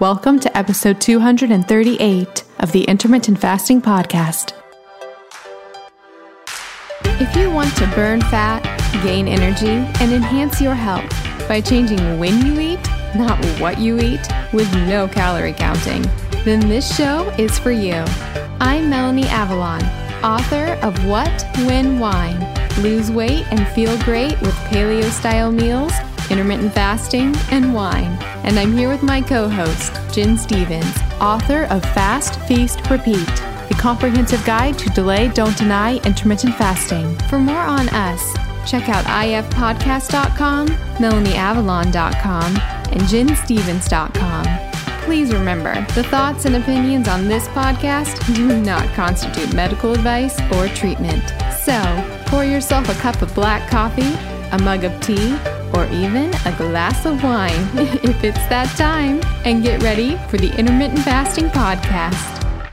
Welcome to episode 238 of the Intermittent Fasting Podcast. If you want to burn fat, gain energy, and enhance your health by changing when you eat, not what you eat, with no calorie counting, then this show is for you. I'm Melanie Avalon, author of What, When, Wine? Lose weight and feel great with paleo-style meals, intermittent fasting, and wine. And I'm here with my co-host, Jen Stevens, author of Fast, Feast, Repeat, the comprehensive guide to delay, don't deny intermittent fasting. For more on us, check out ifpodcast.com, melanieavalon.com, and jenstevens.com. Please remember, the thoughts and opinions on this podcast do not constitute medical advice or treatment. So, pour yourself a cup of black coffee, a mug of tea, or even a glass of wine if it's that time, and get ready for the Intermittent Fasting Podcast.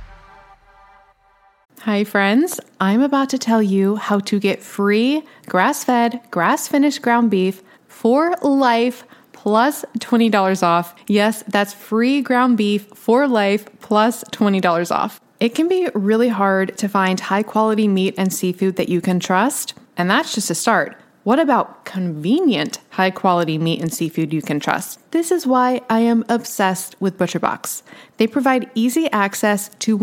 Hi friends, I'm about to tell you how to get free grass-fed, grass-finished ground beef for life plus $20 off. Yes, that's free ground beef for life plus $20 off. It can be really hard to find high-quality meat and seafood that you can trust, and that's just a start. What about convenient, high-quality meat and seafood you can trust? This is why I am obsessed with ButcherBox. They provide easy access to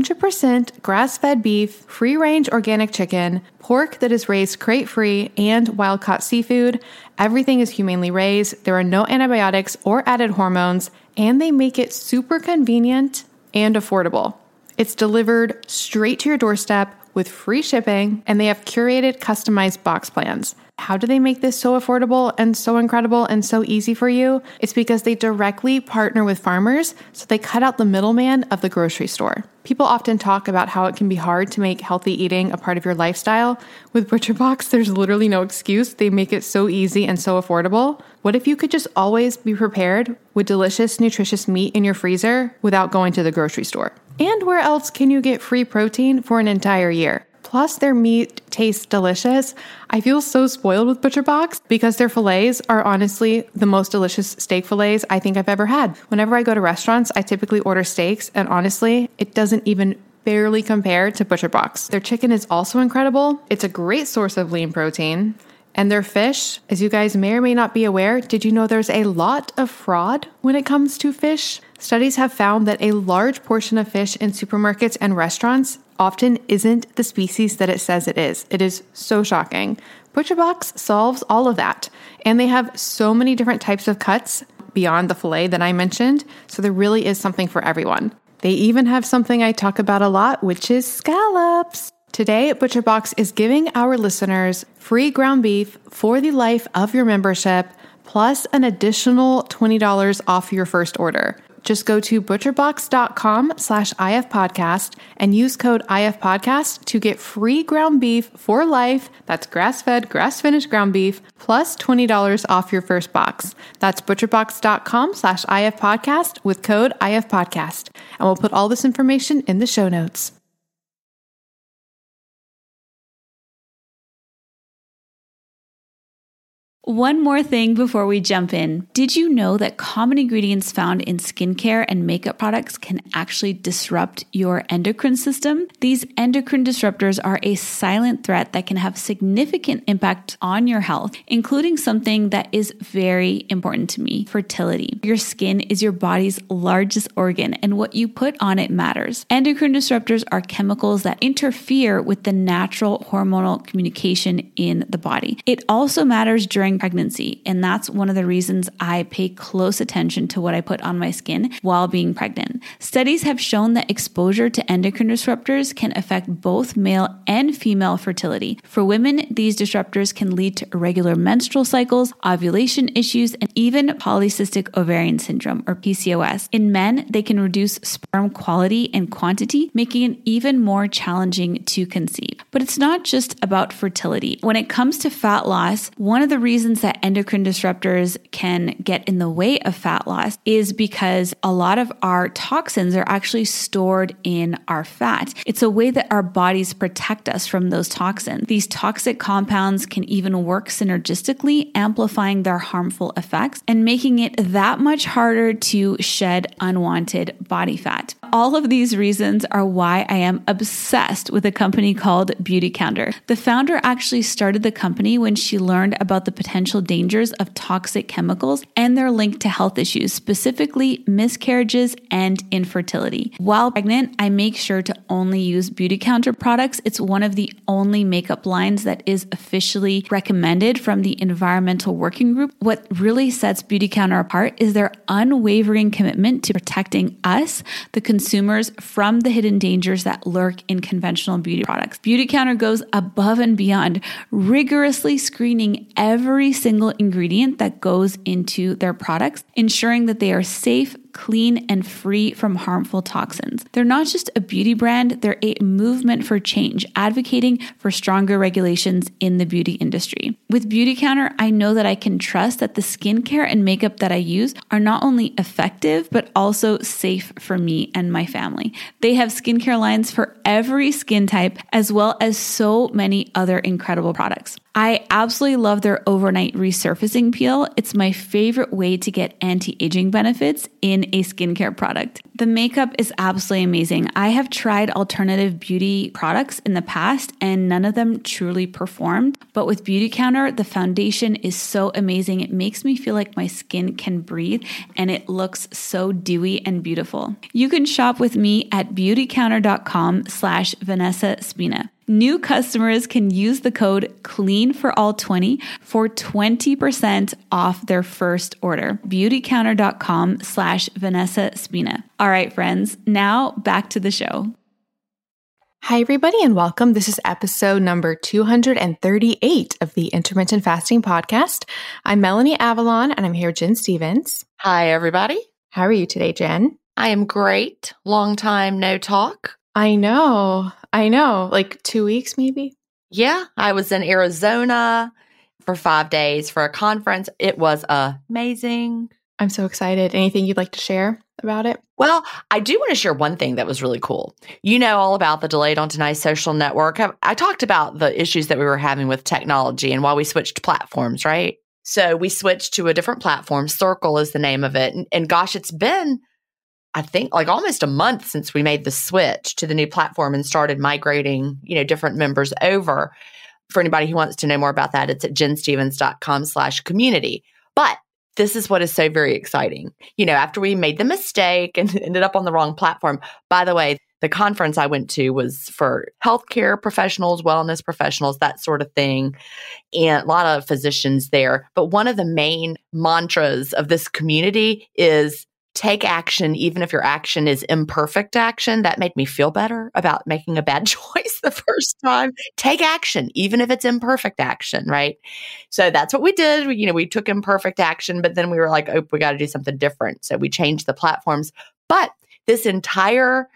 100% grass-fed beef, free-range organic chicken, pork that is raised crate-free, and wild-caught seafood. Everything is humanely raised. There are no antibiotics or added hormones, and they make it super convenient and affordable. It's delivered straight to your doorstep with free shipping, and they have curated, customized box plans. How do they make this so affordable and so incredible and so easy for you? It's because they directly partner with farmers, so they cut out the middleman of the grocery store. People often talk about how it can be hard to make healthy eating a part of your lifestyle. With ButcherBox, there's literally no excuse. They make it so easy and so affordable. What if you could just always be prepared with delicious, nutritious meat in your freezer without going to the grocery store? And where else can you get free protein for an entire year? Plus, their meat tastes delicious. I feel so spoiled with ButcherBox because their fillets are honestly the most delicious steak fillets I think I've ever had. Whenever I go to restaurants, I typically order steaks, and honestly, it doesn't even barely compare to ButcherBox. Their chicken is also incredible. It's a great source of lean protein. And their fish, as you guys may or may not be aware, did you know there's a lot of fraud when it comes to fish? Studies have found that a large portion of fish in supermarkets and restaurants often isn't the species that it says it is. It is so shocking. ButcherBox solves all of that. And they have so many different types of cuts beyond the fillet that I mentioned. So there really is something for everyone. They even have something I talk about a lot, which is scallops. Today, ButcherBox is giving our listeners free ground beef for the life of your membership, plus an additional $20 off your first order. Just go to butcherbox.com/ifpodcast and use code IFPodcast to get free ground beef for life. That's grass-fed, grass-finished ground beef, plus $20 off your first box. That's butcherbox.com/IFPodcast with code IFPodcast. And we'll put all this information in the show notes. One more thing before we jump in. Did you know that common ingredients found in skincare and makeup products can actually disrupt your endocrine system? These endocrine disruptors are a silent threat that can have significant impact on your health, including something that is very important to me, fertility. Your skin is your body's largest organ, and what you put on it matters. Endocrine disruptors are chemicals that interfere with the natural hormonal communication in the body. It also matters during pregnancy, and that's one of the reasons I pay close attention to what I put on my skin while being pregnant. Studies have shown that exposure to endocrine disruptors can affect both male and female fertility. For women, these disruptors can lead to irregular menstrual cycles, ovulation issues, and even polycystic ovarian syndrome, or PCOS. In men, they can reduce sperm quality and quantity, making it even more challenging to conceive. But it's not just about fertility. When it comes to fat loss, one of the reasons reasons that endocrine disruptors can get in the way of fat loss is because a lot of our toxins are actually stored in our fat. It's a way that our bodies protect us from those toxins. These toxic compounds can even work synergistically, amplifying their harmful effects and making it that much harder to shed unwanted body fat. All of these reasons are why I am obsessed with a company called Beautycounter. The founder actually started the company when she learned about the potential dangers of toxic chemicals and their link to health issues, specifically miscarriages and infertility. While pregnant, I make sure to only use Beautycounter products. It's one of the only makeup lines that is officially recommended from the Environmental Working Group. What really sets Beautycounter apart is their unwavering commitment to protecting us, the consumers, from the hidden dangers that lurk in conventional beauty products. Beautycounter goes above and beyond, rigorously screening every single ingredient that goes into their products, ensuring that they are safe, clean, and free from harmful toxins. They're not just a beauty brand, they're a movement for change, advocating for stronger regulations in the beauty industry. With Beautycounter, I know that I can trust that the skincare and makeup that I use are not only effective, but also safe for me and my family. They have skincare lines for every skin type, as well as so many other incredible products. I absolutely love their overnight resurfacing peel. It's my favorite way to get anti-aging benefits in a skincare product. The makeup is absolutely amazing. I have tried alternative beauty products in the past and none of them truly performed. But with Beautycounter, the foundation is so amazing. It makes me feel like my skin can breathe and it looks so dewy and beautiful. You can shop with me at beautycounter.com/Vanessa Spina. New customers can use the code CLEANFORALL20 for 20% off their first order. Beautycounter.com/Vanessa Spina. All right, friends, now back to the show. Hi, everybody, and welcome. This is episode number 238 of the Intermittent Fasting Podcast. I'm Melanie Avalon, and I'm here with Jen Stevens. Hi, everybody. How are you today, Jen? I am great. Long time no talk. I know. Like 2 weeks, maybe? Yeah, I was in Arizona for 5 days for a conference. It was amazing. I'm so excited. Anything you'd like to share about it? Well, I do want to share one thing that was really cool. You know all about the Delayed on Tonight social network. I talked about the issues that we were having with technology and why we switched platforms, right? So we switched to a different platform. Circle is the name of it. And gosh, it's been, I think, like almost a month since we made the switch to the new platform and started migrating, different members over. For anybody who wants to know more about that, it's at jenstevens.com/community. But this is what is so very exciting. After we made the mistake and ended up on the wrong platform, by the way, the conference I went to was for healthcare professionals, wellness professionals, that sort of thing, and a lot of physicians there. But one of the main mantras of this community is take action, even if your action is imperfect action. That made me feel better about making a bad choice the first time. Take action, even if it's imperfect action, right? So that's what we did. We took imperfect action, but then we were like, oh, we got to do something different. So we changed the platforms. But this entire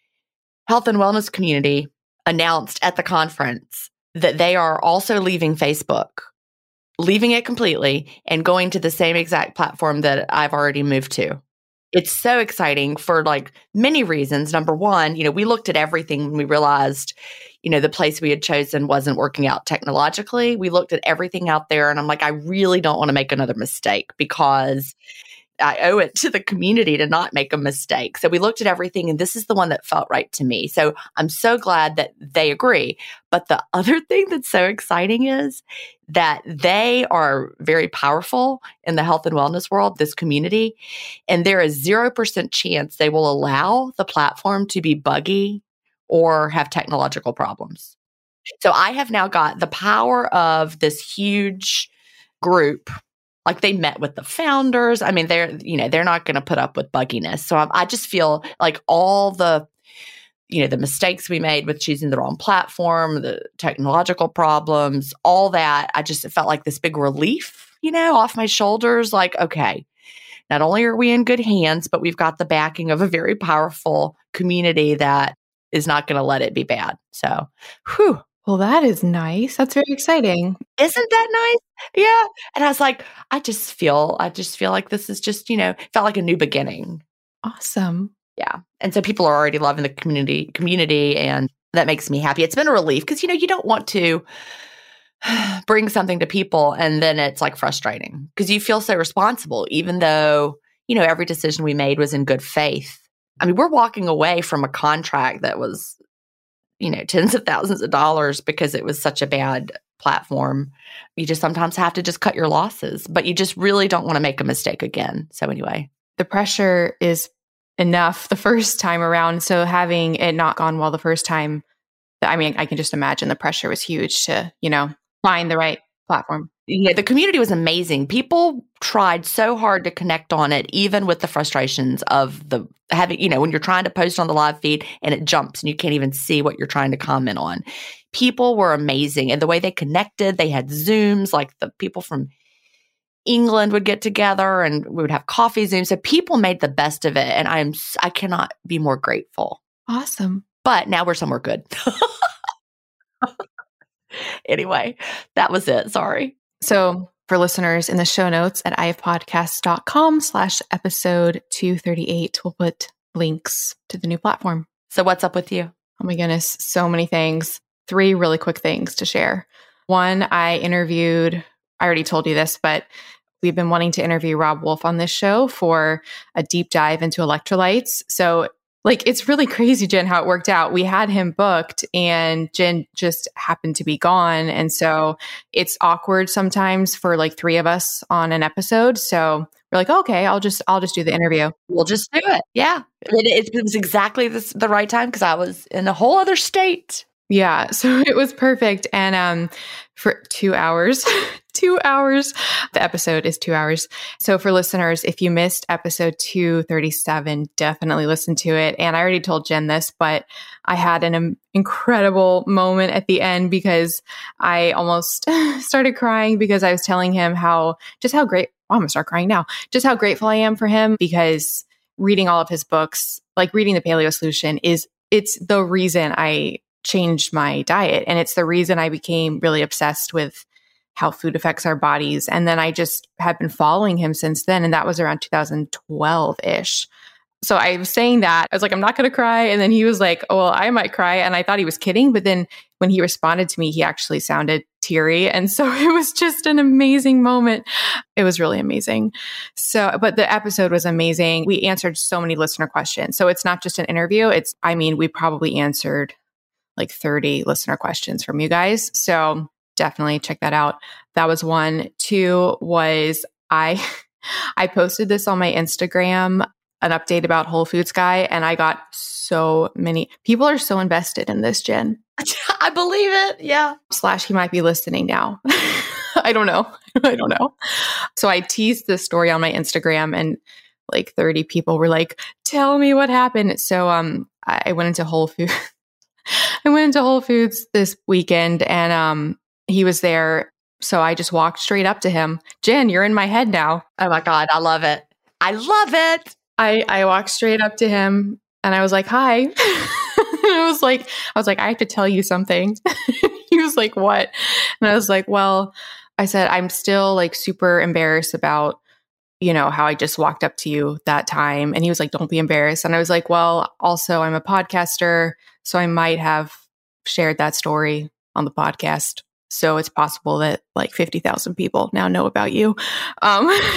health and wellness community announced at the conference that they are also leaving Facebook, leaving it completely and going to the same exact platform that I've already moved to. It's so exciting for many reasons. Number one, we looked at everything when we realized, the place we had chosen wasn't working out technologically. We looked at everything out there and I'm like, I really don't want to make another mistake because I owe it to the community to not make a mistake. So we looked at everything and this is the one that felt right to me. So I'm so glad that they agree. But the other thing that's so exciting is that they are very powerful in the health and wellness world, this community, and there is 0% chance they will allow the platform to be buggy or have technological problems. So I have now got the power of this huge group. They met with the founders. I mean, they're not going to put up with bugginess. So I just feel like all the mistakes we made with choosing the wrong platform, the technological problems, all that, I just felt like this big relief, off my shoulders. Okay, not only are we in good hands, but we've got the backing of a very powerful community that is not going to let it be bad. So, Well, that is nice. That's very exciting. Isn't that nice? Yeah. And I was like, I just feel like this is just, felt like a new beginning. Awesome. Yeah. And so people are already loving the community, and that makes me happy. It's been a relief because, you don't want to bring something to people and then it's like frustrating because you feel so responsible, even though, every decision we made was in good faith. I mean, we're walking away from a contract that was, tens of thousands of dollars because it was such a bad platform. You just sometimes have to just cut your losses, but you just really don't want to make a mistake again. So anyway. The pressure is enough the first time around. So having it not gone well the first time, I mean, I can just imagine the pressure was huge to, find the right platform. Yeah, the community was amazing. People tried so hard to connect on it, even with the frustrations of having, when you're trying to post on the live feed and it jumps and you can't even see what you're trying to comment on. People were amazing. And the way they connected, they had Zooms, like the people from England would get together and we would have coffee Zooms. So people made the best of it. And I cannot be more grateful. Awesome. But now we're somewhere good. Anyway, that was it. Sorry. So for listeners, in the show notes at ifpodcast.com/episode 238, we'll put links to the new platform. So what's up with you? Oh my goodness, so many things. 3 really quick things to share. One, I already told you this, but we've been wanting to interview Robb Wolf on this show for a deep dive into electrolytes. So it's really crazy, Jen, how it worked out. We had him booked and Jen just happened to be gone. And so it's awkward sometimes for 3 of us on an episode. So we're like, okay, I'll just do the interview. We'll just do it. Yeah. It was exactly the right time because I was in a whole other state. Yeah. So it was perfect. And for 2 hours, 2 hours, the episode is 2 hours. So for listeners, if you missed episode 237, definitely listen to it. And I already told Jen this, but I had an incredible moment at the end because I almost started crying because I was telling him how great, I'm going to start crying now, just how grateful I am for him because reading all of his books, like reading The Paleo Solution it's the reason I changed my diet. And it's the reason I became really obsessed with how food affects our bodies. And then I just have been following him since then. And that was around 2012-ish. So I was saying that, I was like, I'm not going to cry. And then he was like, oh, well, I might cry. And I thought he was kidding. But then when he responded to me, he actually sounded teary. And so it was just an amazing moment. It was really amazing. So, but the episode was amazing. We answered so many listener questions. So it's not just an interview. We probably answered 30 listener questions from you guys. So definitely check that out. That was 1. 2 was I posted this on my Instagram, an update about Whole Foods Guy, and I got so many people are so invested in this, Jen. I believe it. Yeah. / he might be listening now. I don't know. So I teased this story on my Instagram and 30 people were like, tell me what happened. So I went into Whole Foods. I went into Whole Foods this weekend and he was there. So I just walked straight up to him. Jen, you're in my head now. Oh my God. I love it. I love it. I walked straight up to him and I was like, hi. I was like, I have to tell you something. He was like, what? And I was like, well, I said, I'm still super embarrassed about, how I just walked up to you that time. And he was like, don't be embarrassed. And I was like, well, also I'm a podcaster. So I might have shared that story on the podcast. So it's possible that 50,000 people now know about you. But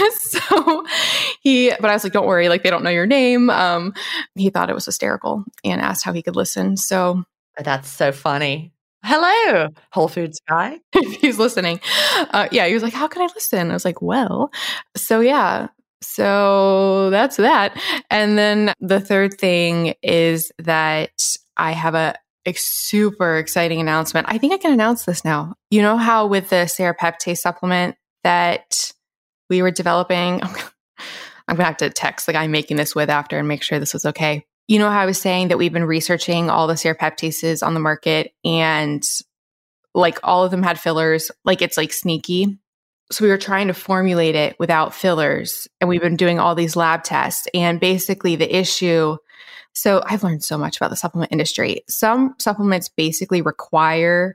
I was like, don't worry, they don't know your name. He thought it was hysterical and asked how he could listen. So that's so funny. Hello, Whole Foods Guy. If he's listening. Yeah, he was like, how can I listen? I was like, well, so yeah. So that's that. And then the third thing is that I have a super exciting announcement. I think I can announce this now. You know how with the Serapeptase supplement that we were developing, I'm going to have to text the guy making this with after and make sure this was okay. You know how I was saying that we've been researching all the serapeptases on the market and all of them had fillers, it's sneaky. So we were trying to formulate it without fillers and we've been doing all these lab tests and basically the issue. So I've learned so much about the supplement industry. Some supplements basically require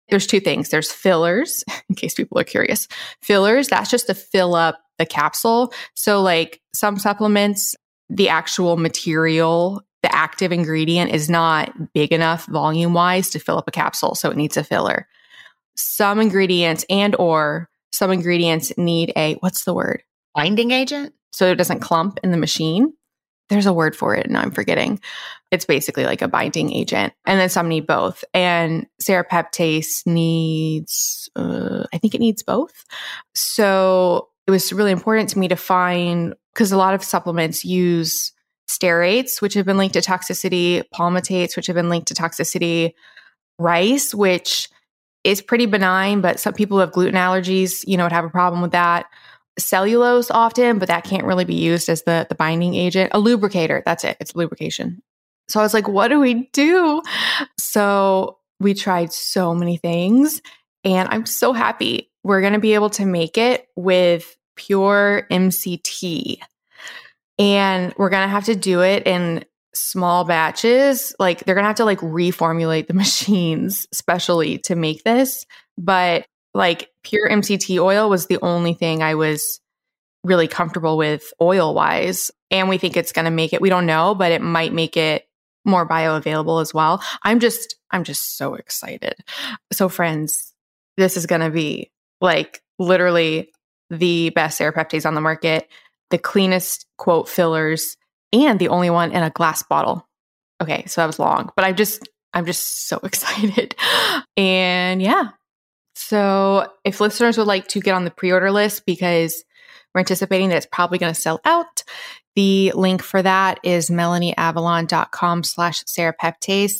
There's two things. There's fillers, in case people are curious. Fillers, that's just to fill up the capsule. So like some supplements, the actual material, the active ingredient is not big enough volume wise to fill up a capsule. So it needs a filler. Some ingredients some ingredients need what's the word? Binding agent? So it doesn't clump in the machine. There's a word for it and I'm forgetting. It's basically like a binding agent. And then some need both. And Serapeptase needs, I think it needs both. So it was really important to me to find, because a lot of supplements use stearates, which have been linked to toxicity, palmitates, which have been linked to toxicity, rice, which is pretty benign, but some people who have gluten allergies, would have a problem with that. Cellulose often, but that can't really be used as the binding agent. A lubricator, that's it. It's lubrication. So I was like, what do we do? So we tried so many things and I'm so happy. We're going to be able to make it with pure MCT. And we're going to have to do it in small batches. Like they're going to have to like reformulate the machines specially to make this. But like pure MCT oil was the only thing I was really comfortable with oil wise. And we think it's going to make it, we don't know, but it might make it more bioavailable as well. I'm just so excited. So friends, this is going to be like literally the best Serapeptase on the market, the cleanest quote fillers, and the only one in a glass bottle. Okay, so that was long, but I'm just so excited. And yeah. So if listeners would like to get on the pre-order list, because we're anticipating that it's probably going to sell out, the link for that is melanieavalon.com/Serapeptase,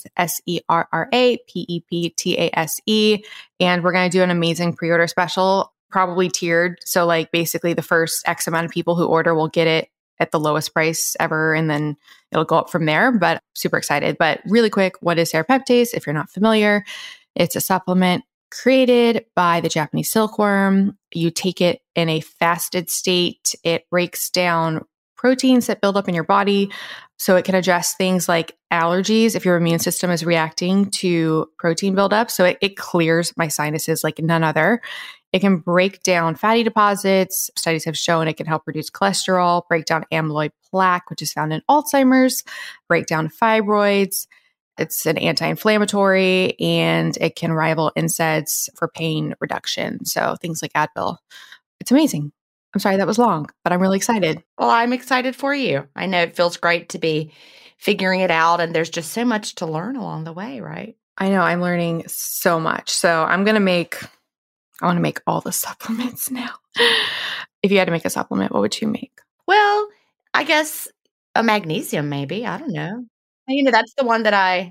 SERRAPEPTASE. And we're going to do an amazing pre-order special, probably tiered. So like basically the first X amount of people who order will get it at the lowest price ever. And then it'll go up from there, but super excited. But really quick, what is Serapeptase? If you're not familiar, it's a supplement created by the Japanese silkworm. You take it in a fasted state. It breaks down proteins that build up in your body so it can address things like allergies if your immune system is reacting to protein buildup. So it clears my sinuses like none other. It can break down fatty deposits. Studies have shown it can help reduce cholesterol, break down amyloid plaque, which is found in Alzheimer's, break down fibroids. It's an anti-inflammatory and it can rival NSAIDs for pain reduction. So things like Advil. It's amazing. I'm sorry that was long, but I'm really excited. Well, I'm excited for you. I know it feels great to be figuring it out and there's just so much to learn along the way, right? I know I'm learning so much. So I want to make all the supplements now. If you had to make a supplement, what would you make? Well, I guess a magnesium maybe. I don't know. That's the one that I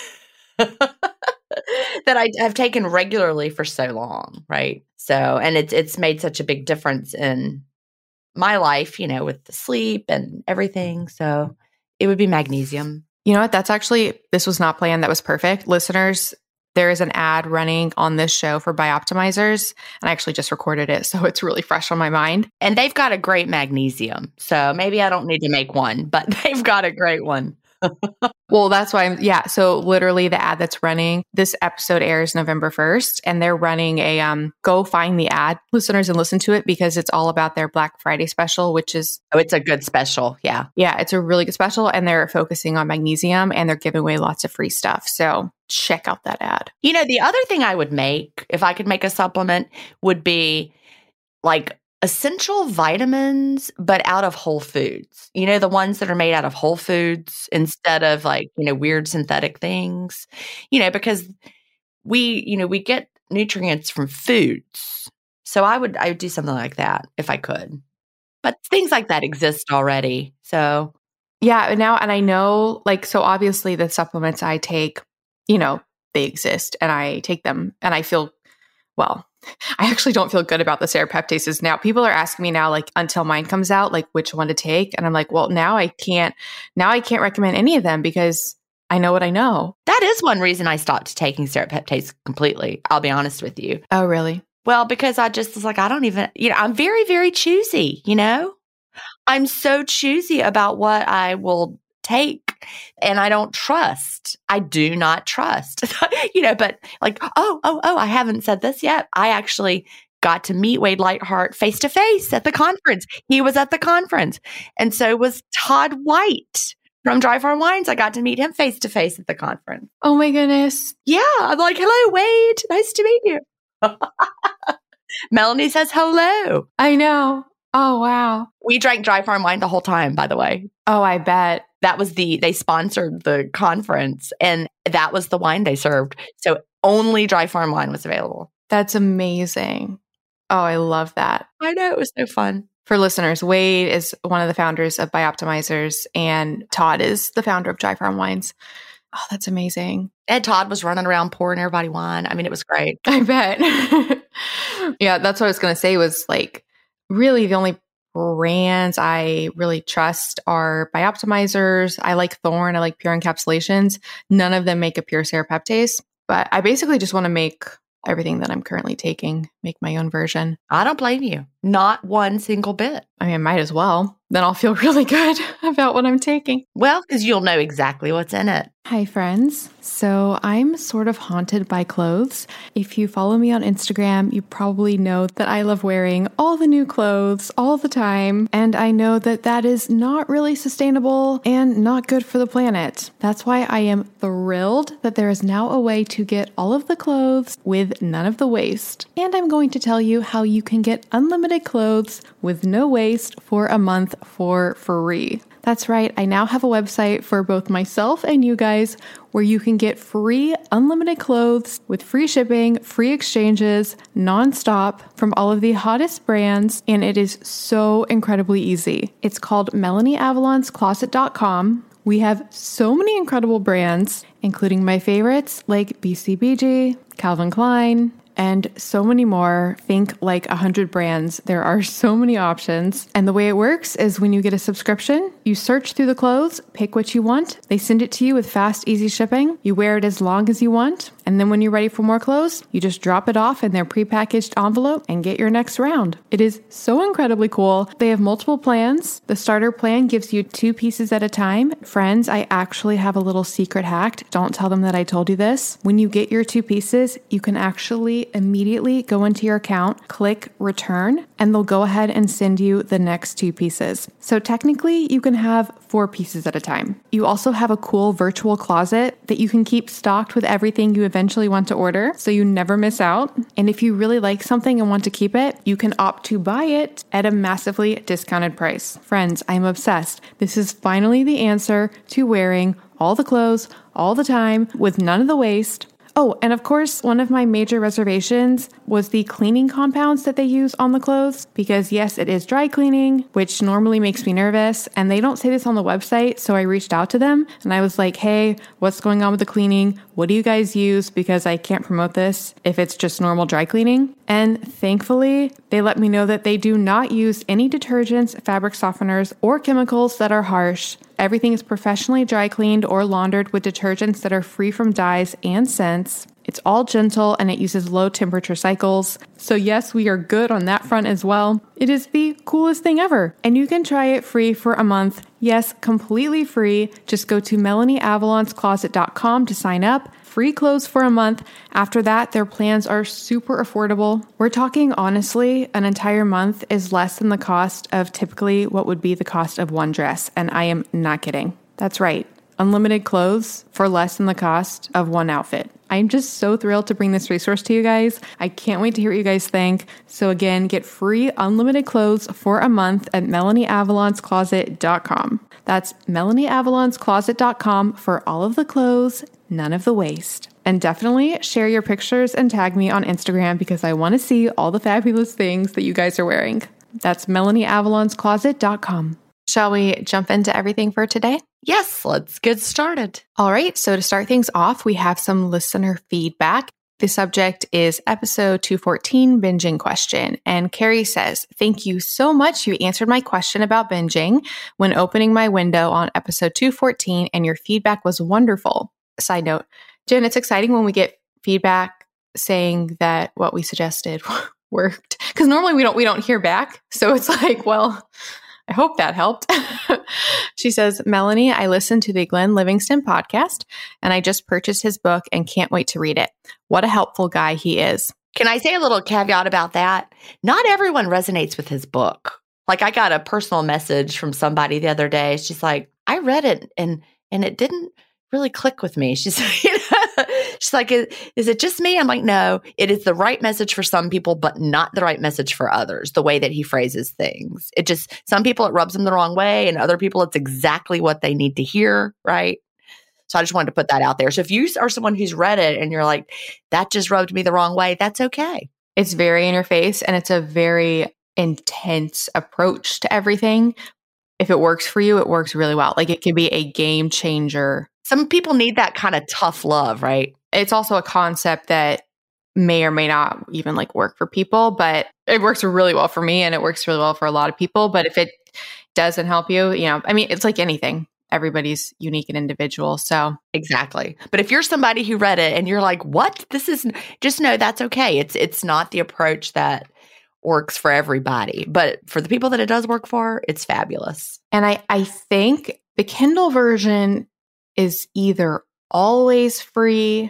that I have taken regularly for so long, right? So, and it's made such a big difference in my life, with the sleep and everything. So, it would be magnesium. You know what? This was not planned. That was perfect. Listeners, there is an ad running on this show for Bioptimizers, and I actually just recorded it, so it's really fresh on my mind. And they've got a great magnesium. So, maybe I don't need to make one, but they've got a great one. Well, that's why so literally the ad that's running, this episode airs November 1st and they're running go find the ad, listeners, and listen to it because it's all about their Black Friday special, which is... Oh, it's a good special. Yeah. Yeah, it's a really good special and they're focusing on magnesium and they're giving away lots of free stuff. So check out that ad. The other thing I would make, if I could make a supplement, would be like essential vitamins, but out of whole foods. The ones that are made out of whole foods instead of like, weird synthetic things, because we get nutrients from foods. So I would do something like that if I could. But things like that exist already. So yeah, now, and I know so obviously the supplements I take, they exist and I take them and I feel, well, I actually don't feel good about the Serapeptases now. People are asking me now, until mine comes out, which one to take. And I'm like, well, now I can't recommend any of them because I know what I know. That is one reason I stopped taking Serapeptase completely. I'll be honest with you. Oh, really? Well, because I just was like, I don't even, I'm very, very choosy, I'm so choosy about what I will take And I don't trust. I do not trust, but like, I haven't said this yet. I actually got to meet Wade Lightheart face to face at the conference. He was at the conference. And so was Todd White from Dry Farm Wines. I got to meet him face to face at the conference. Oh my goodness. Yeah. I'm like, hello, Wade. Nice to meet you. Melanie says hello. I know. Oh, wow. We drank Dry Farm wine the whole time, by the way. Oh, I bet. That was they sponsored the conference and that was the wine they served. So only Dry Farm wine was available. That's amazing. Oh, I love that. I know. It was so fun. For listeners, Wade is one of the founders of Bioptimizers and Todd is the founder of Dry Farm Wines. Oh, that's amazing. And Todd was running around pouring everybody wine. I mean, it was great. I bet. Yeah, that's what I was going to say was like, really the only brands I really trust are Bioptimizers. I like Thorne. I like Pure Encapsulations. None of them make a pure serrapeptase, but I basically just want to make everything that I'm currently taking, make my own version. I don't blame you. Not one single bit. I mean, I might as well. Then I'll feel really good about what I'm taking. Well, because you'll know exactly what's in it. Hi, friends. So I'm sort of haunted by clothes. If you follow me on Instagram, you probably know that I love wearing all the new clothes all the time. And I know that that is not really sustainable and not good for the planet. That's why I am thrilled that there is now a way to get all of the clothes with none of the waste. And I'm going to tell you how you can get unlimited clothes with no waste for a month for free. That's right, I now have a website for both myself and you guys where you can get free unlimited clothes with free shipping, free exchanges, nonstop from all of the hottest brands, and it is so incredibly easy. It's called MelanieAvalonsCloset.com. We have so many incredible brands, including my favorites like BCBG, Calvin Klein, and so many more. Think like 100 brands. There are so many options. And the way it works is when you get a subscription, you search through the clothes, pick what you want. They send it to you with fast, easy shipping. You wear it as long as you want. And then when you're ready for more clothes, you just drop it off in their prepackaged envelope and get your next round. It is so incredibly cool. They have multiple plans. The starter plan gives you 2 pieces at a time. Friends, I actually have a little secret hack. Don't tell them that I told you this. When you get your 2 pieces, you can actually immediately go into your account, click return, and they'll go ahead and send you the next 2 pieces. So technically, you can have 4 pieces at a time. You also have a cool virtual closet that you can keep stocked with everything you eventually want to order, so you never miss out. And if you really like something and want to keep it, you can opt to buy it at a massively discounted price. Friends, I'm obsessed. This is finally the answer to wearing all the clothes all the time with none of the waste. Oh, and of course, one of my major reservations was the cleaning compounds that they use on the clothes, because yes, it is dry cleaning, which normally makes me nervous, and they don't say this on the website, so I reached out to them, and I was like, hey, what's going on with the cleaning? What do you guys use? Because I can't promote this if it's just normal dry cleaning. And thankfully, they let me know that they do not use any detergents, fabric softeners, or chemicals that are harsh. Everything is professionally dry cleaned or laundered with detergents that are free from dyes and scents. It's all gentle and it uses low temperature cycles. So yes, we are good on that front as well. It is the coolest thing ever. And you can try it free for a month. Yes, completely free. Just go to MelanieAvalonsCloset.com to sign up. Free clothes for a month. After that, their plans are super affordable. We're talking honestly, an entire month is less than the cost of typically what would be the cost of one dress. And I am not kidding. That's right. Unlimited clothes for less than the cost of one outfit. I'm just so thrilled to bring this resource to you guys. I can't wait to hear what you guys think. So again, get free unlimited clothes for a month at MelanieAvalonsCloset.com. That's MelanieAvalonsCloset.com for all of the clothes, none of the waste. And definitely share your pictures and tag me on Instagram because I want to see all the fabulous things that you guys are wearing. That's MelanieAvalonsCloset.com. Shall we jump into everything for today? Yes, let's get started. All right, so to start things off, we have some listener feedback. The subject is episode 214, binging question. And Carrie says, thank you so much. You answered my question about binging when opening my window on episode 214, and your feedback was wonderful. Side note, Jen, it's exciting when we get feedback saying that what we suggested worked. Because normally we don't hear back. So it's like, well, I hope that helped. She says, Melanie, I listened to the Glenn Livingston podcast and I just purchased his book and can't wait to read it. What a helpful guy he is. Can I say a little caveat about that? Not everyone resonates with his book. Like I got a personal message from somebody the other day. She's like, I read it and it didn't really click with me. She's like, is it just me? I'm like, no, it is the right message for some people, but not the right message for others, the way that he phrases things. Some people, it rubs them the wrong way, and other people, it's exactly what they need to hear, right? So I just wanted to put that out there. So if you are someone who's read it and you're like, that just rubbed me the wrong way, that's okay. It's very in your face, and it's a very intense approach to everything. If it works for you, it works really well. Like it can be a game changer. Some people need that kind of tough love, right? It's also a concept that may or may not even like work for people, but it works really well for me and it works really well for a lot of people. But if it doesn't help you, I mean, it's like anything. Everybody's unique and individual. So exactly. But if you're somebody who read it and you're like, what? Just know that's okay. It's not the approach that works for everybody, but for the people that it does work for, it's fabulous. And I think the Kindle version is either always free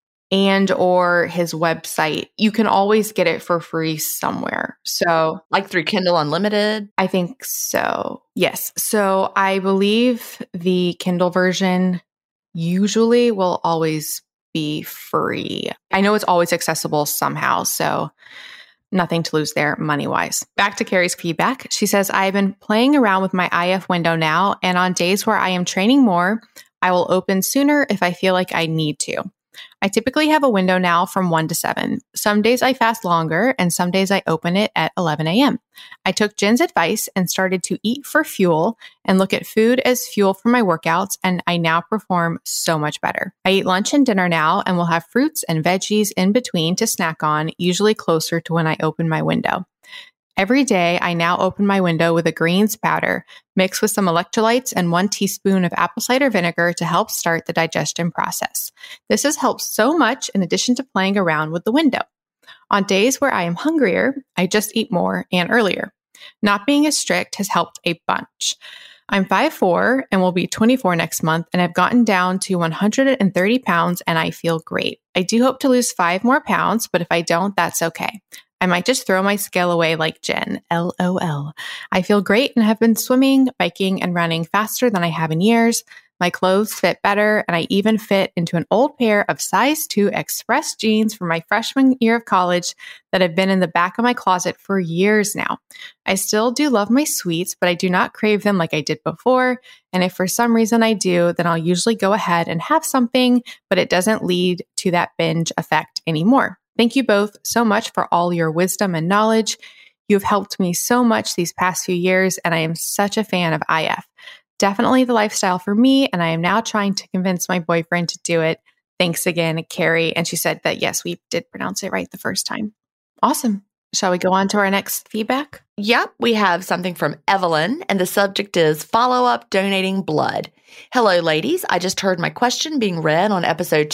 and or his website. You can always get it for free somewhere. So like through Kindle Unlimited? I think so. Yes. So I believe the Kindle version usually will always be free. I know it's always accessible somehow. So nothing to lose there money-wise. Back to Carrie's feedback. She says, I've been playing around with my IF window now, and on days where I am training more, I will open sooner if I feel like I need to. I typically have a window now from 1 to 7. Some days I fast longer, and some days I open it at 11 a.m. I took Jen's advice and started to eat for fuel and look at food as fuel for my workouts, and I now perform so much better. I eat lunch and dinner now and will have fruits and veggies in between to snack on, usually closer to when I open my window. Every day, I now open my window with a greens powder mixed with some electrolytes and 1 teaspoon of apple cider vinegar to help start the digestion process. This has helped so much in addition to playing around with the window. On days where I am hungrier, I just eat more and earlier. Not being as strict has helped a bunch. I'm 5'4" and will be 24 next month, and I've gotten down to 130 pounds and I feel great. I do hope to lose 5 more pounds, but if I don't, that's okay. I might just throw my scale away like Jen. LOL. I feel great and have been swimming, biking, and running faster than I have in years. My clothes fit better, and I even fit into an old pair of size 2 Express jeans from my freshman year of college that have been in the back of my closet for years now. I still do love my sweets, but I do not crave them like I did before. And if for some reason I do, then I'll usually go ahead and have something, but it doesn't lead to that binge effect anymore. Thank you both so much for all your wisdom and knowledge. You've helped me so much these past few years, and I am such a fan of IF. Definitely the lifestyle for me, and I am now trying to convince my boyfriend to do it. Thanks again, Carrie. And she said that, yes, we did pronounce it right the first time. Awesome. Shall we go on to our next feedback? Yep, we have something from Evelyn, and the subject is follow-up donating blood. Hello, ladies. I just heard my question being read on episode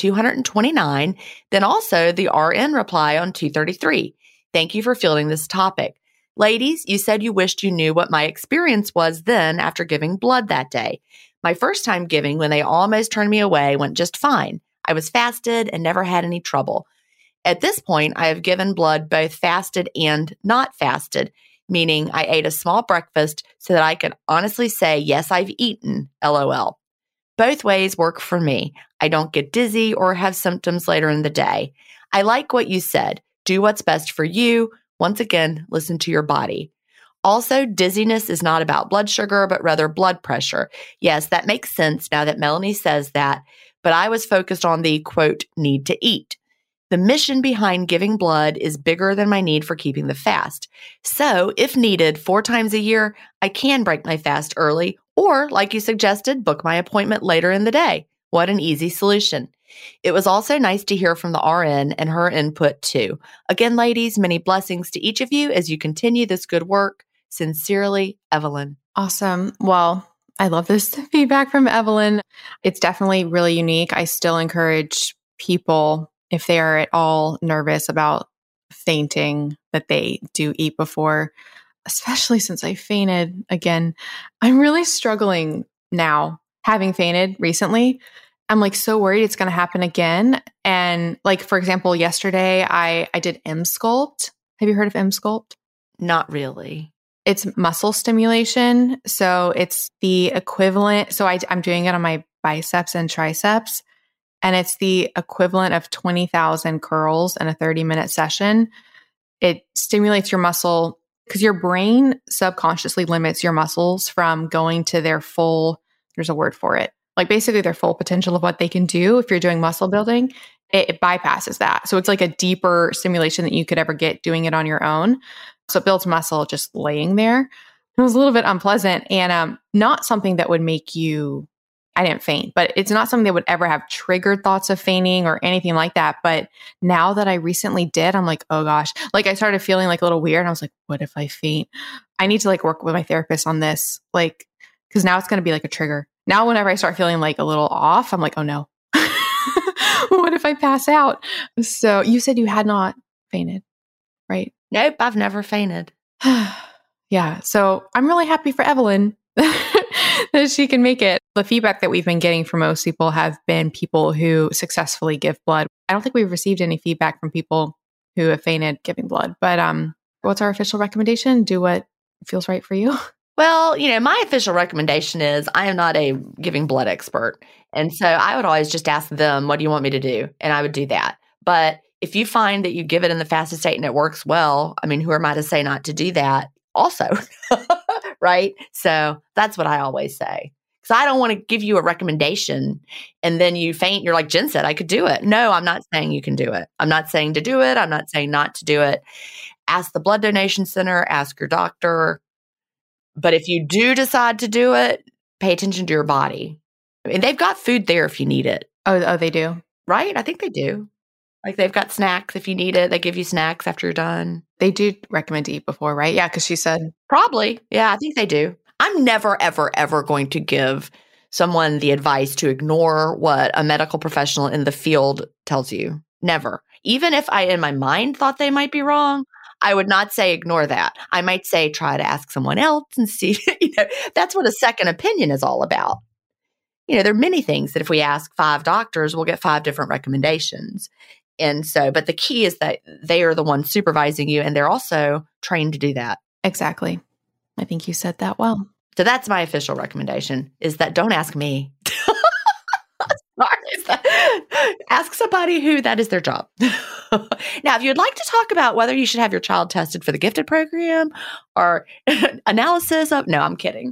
229, then also the RN reply on 233. Thank you for fielding this topic. Ladies, you said you wished you knew what my experience was then after giving blood that day. My first time giving, when they almost turned me away, went just fine. I was fasted and never had any trouble. At this point, I have given blood both fasted and not fasted, meaning I ate a small breakfast so that I could honestly say, yes, I've eaten, LOL. Both ways work for me. I don't get dizzy or have symptoms later in the day. I like what you said. Do what's best for you. Once again, listen to your body. Also, dizziness is not about blood sugar, but rather blood pressure. Yes, that makes sense now that Melanie says that, but I was focused on the, quote, need to eat. The mission behind giving blood is bigger than my need for keeping the fast. So, if needed 4 times a year, I can break my fast early, or, like you suggested, book my appointment later in the day. What an easy solution. It was also nice to hear from the RN and her input too. Again, ladies, many blessings to each of you as you continue this good work. Sincerely, Evelyn. Awesome. Well, I love this feedback from Evelyn. It's definitely really unique. I still encourage people, if they are at all nervous about fainting, that they do eat before especially since I fainted again, I'm really struggling now, having fainted recently. I'm like so worried it's going to happen again. And like, for example, yesterday I did Emsculpt. Have you heard of Emsculpt? Not really. It's muscle stimulation. So it's the equivalent. So I'm doing it on my biceps and triceps. And it's the equivalent of 20,000 curls in a 30-minute session. It stimulates your muscle because your brain subconsciously limits your muscles from going to their full, there's a word for it, like basically their full potential of what they can do if you're doing muscle building. It bypasses that. So it's like a deeper stimulation than you could ever get doing it on your own. So it builds muscle just laying there. It was a little bit unpleasant and not something that would make you, I didn't faint, but it's not something that would ever have triggered thoughts of fainting or anything like that. But now that I recently did, I'm like, oh gosh, like I started feeling like a little weird. I was like, what if I faint? I need to like work with my therapist on this. Like, cause now it's going to be like a trigger. Now, whenever I start feeling like a little off, I'm like, oh no, what if I pass out? So you said you had not fainted, right? Nope, I've never fainted. Yeah. So I'm really happy for Evelyn that she can make it. The feedback that we've been getting from most people have been people who successfully give blood. I don't think we've received any feedback from people who have fainted giving blood. But what's our official recommendation? Do what feels right for you. Well, my official recommendation is I am not a giving blood expert. And so I would always just ask them, what do you want me to do? And I would do that. But if you find that you give it in the fastest state and it works well, I mean, who am I to say not to do that also? Right? So that's what I always say. Because I don't want to give you a recommendation and then you faint. You're like, Jen said I could do it. No, I'm not saying you can do it. I'm not saying to do it. I'm not saying not to do it. Ask the blood donation center, ask your doctor. But if you do decide to do it, pay attention to your body. I mean, they've got food there if you need it. Oh, they do? Right? I think they do. Like they've got snacks if you need it. They give you snacks after you're done. They do recommend to eat before, right? Yeah, because she said. Probably. Yeah, I think they do. I'm never, ever, ever going to give someone the advice to ignore what a medical professional in the field tells you. Never. Even if I, in my mind, thought they might be wrong, I would not say ignore that. I might say try to ask someone else and see. That's what a second opinion is all about. There are many things that if we ask 5 doctors, we'll get 5 different recommendations. And so, but the key is that they are the ones supervising you and they're also trained to do that. Exactly. I think you said that well. So that's my official recommendation is that don't ask me. Ask somebody who that is their job. Now, if you'd like to talk about whether you should have your child tested for the gifted program or analysis of, no, I'm kidding.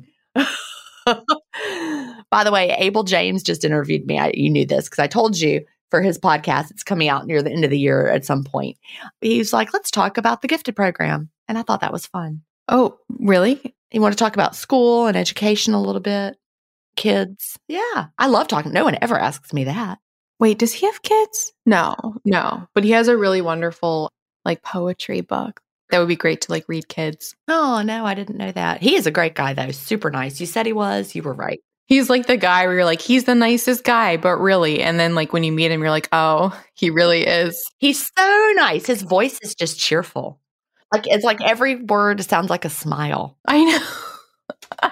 By the way, Abel James just interviewed me. You knew this because I told you for his podcast, it's coming out near the end of the year at some point. He was like, let's talk about the gifted program. And I thought that was fun. Oh, really? You want to talk about school and education a little bit? Kids. Yeah. I love talking. No one ever asks me that. Wait, does he have kids? No. But he has a really wonderful like poetry book. That would be great to like read kids. Oh, no, I didn't know that. He is a great guy though. Super nice. You said he was. You were right. He's like the guy where you're like, he's the nicest guy, but really. And then like when you meet him, you're like, oh, he really is. He's so nice. His voice is just cheerful. Like it's like every word sounds like a smile. I know.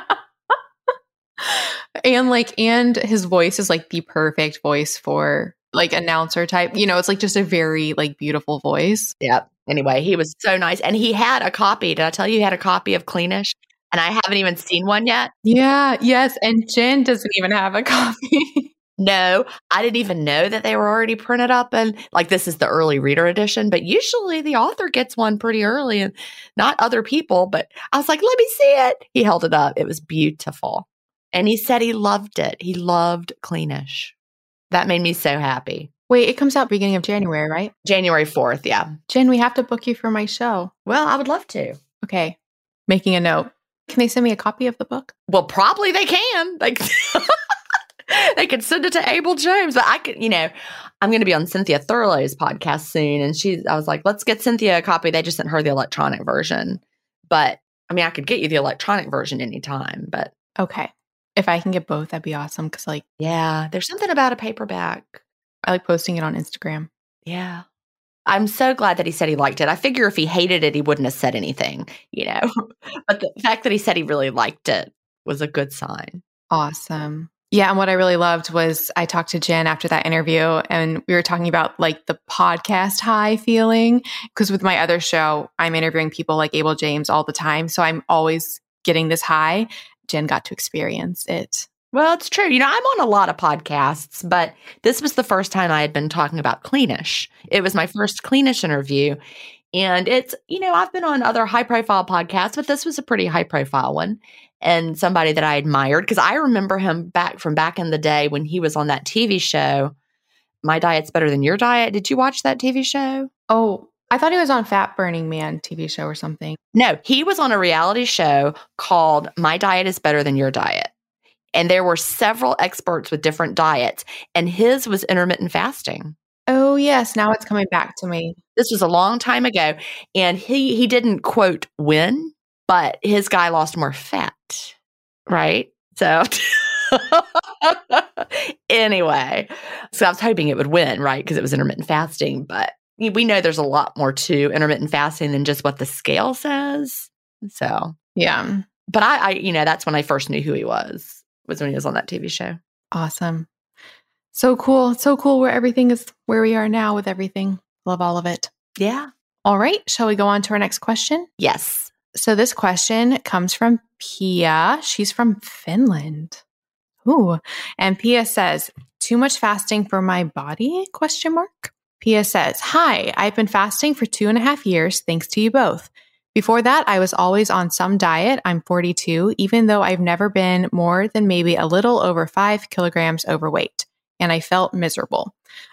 And his voice is like the perfect voice for like announcer type. It's like just a very like beautiful voice. Yeah. Anyway, he was so nice. And he had a copy. Did I tell you he had a copy of Cleanish? And I haven't even seen one yet. Yeah. Yes. And Jen doesn't even have a copy. No, I didn't even know that they were already printed up. And like, this is the early reader edition, but usually the author gets one pretty early and not other people. But I was like, let me see it. He held it up. It was beautiful. And he said he loved it. He loved Cleanish. That made me so happy. Wait, it comes out beginning of January, right? January 4th, yeah. Jen, we have to book you for my show. Well, I would love to. Okay. Making a note. Can they send me a copy of the book? Well, probably they can. Like, they could send it to Abel James. But I could, I'm going to be on Cynthia Thurlow's podcast soon. And I was like, let's get Cynthia a copy. They just sent her the electronic version. But, I mean, I could get you the electronic version anytime. But okay. If I can get both, that'd be awesome. Because yeah, there's something about a paperback. I like posting it on Instagram. Yeah. I'm so glad that he said he liked it. I figure if he hated it, he wouldn't have said anything, But the fact that he said he really liked it was a good sign. Awesome. Yeah. And what I really loved was I talked to Jen after that interview and we were talking about like the podcast high feeling. Because with my other show, I'm interviewing people like Abel James all the time. So I'm always getting this high. Jen got to experience it. Well, it's true. I'm on a lot of podcasts, but this was the first time I had been talking about Cleanish. It was my first Cleanish interview. And it's, I've been on other high profile podcasts, but this was a pretty high profile one. And somebody that I admired, because I remember him back in the day when he was on that TV show, My Diet's Better Than Your Diet. Did you watch that TV show? Oh, I thought he was on Fat Burning Man TV show or something. No, he was on a reality show called My Diet is Better Than Your Diet. And there were several experts with different diets, and his was intermittent fasting. Oh, yes. Now it's coming back to me. This was a long time ago, and he didn't quote win, but his guy lost more fat, right? So anyway, so I was hoping it would win, right? Because it was intermittent fasting, but we know there's a lot more to intermittent fasting than just what the scale says. So, yeah. But I that's when I first knew who he was when he was on that TV show. Awesome. So cool. So cool where everything is where we are now with everything. Love all of it. Yeah. All right. Shall we go on to our next question? Yes. So this question comes from Pia. She's from Finland. Ooh. And Pia says, too much fasting for my body? ? Pia says, hi, I've been fasting for 2.5 years, thanks to you both. Before that, I was always on some diet. I'm 42, even though I've never been more than maybe a little over 5 kilograms overweight, and I felt miserable.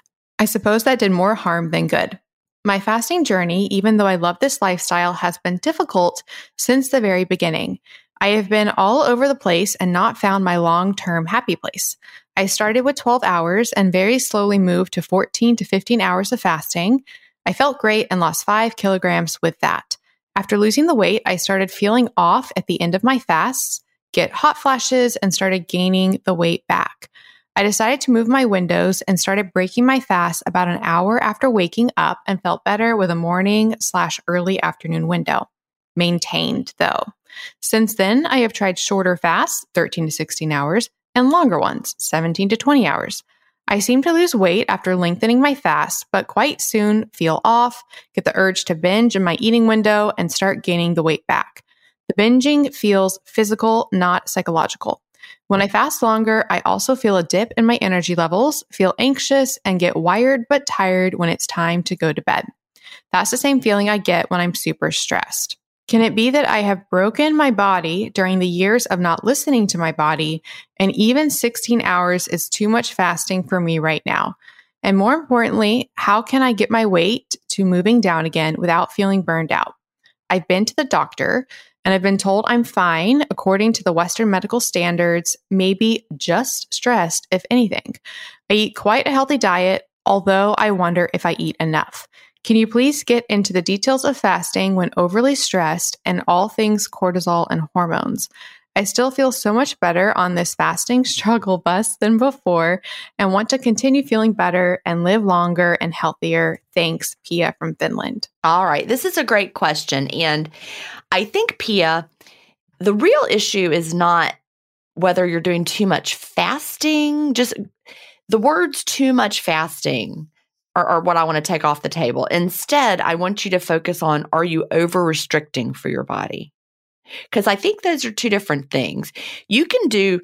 I suppose that did more harm than good. My fasting journey, even though I love this lifestyle, has been difficult since the very beginning. I have been all over the place and not found my long-term happy place. I started with 12 hours and very slowly moved to 14 to 15 hours of fasting. I felt great and lost 5 kilograms with that. After losing the weight, I started feeling off at the end of my fasts, get hot flashes, and started gaining the weight back. I decided to move my windows and started breaking my fast about an hour after waking up and felt better with a morning/early afternoon window. Maintained, though. Since then, I have tried shorter fasts, 13 to 16 hours, and longer ones, 17 to 20 hours. I seem to lose weight after lengthening my fast, but quite soon feel off, get the urge to binge in my eating window, and start gaining the weight back. The binging feels physical, not psychological. When I fast longer, I also feel a dip in my energy levels, feel anxious, and get wired but tired when it's time to go to bed. That's the same feeling I get when I'm super stressed. Can it be that I have broken my body during the years of not listening to my body, and even 16 hours is too much fasting for me right now? And more importantly, how can I get my weight to moving down again without feeling burned out? I've been to the doctor, and I've been told I'm fine according to the Western medical standards, maybe just stressed, if anything. I eat quite a healthy diet, although I wonder if I eat enough. Can you please get into the details of fasting when overly stressed and all things cortisol and hormones? I still feel so much better on this fasting struggle bus than before and want to continue feeling better and live longer and healthier. Thanks, Pia from Finland. All right. This is a great question. And I think, Pia, the real issue is not whether you're doing too much fasting. Just the words too much fasting are what I want to take off the table. Instead, I want you to focus on, are you over restricting for your body? Because I think those are two different things. You can do,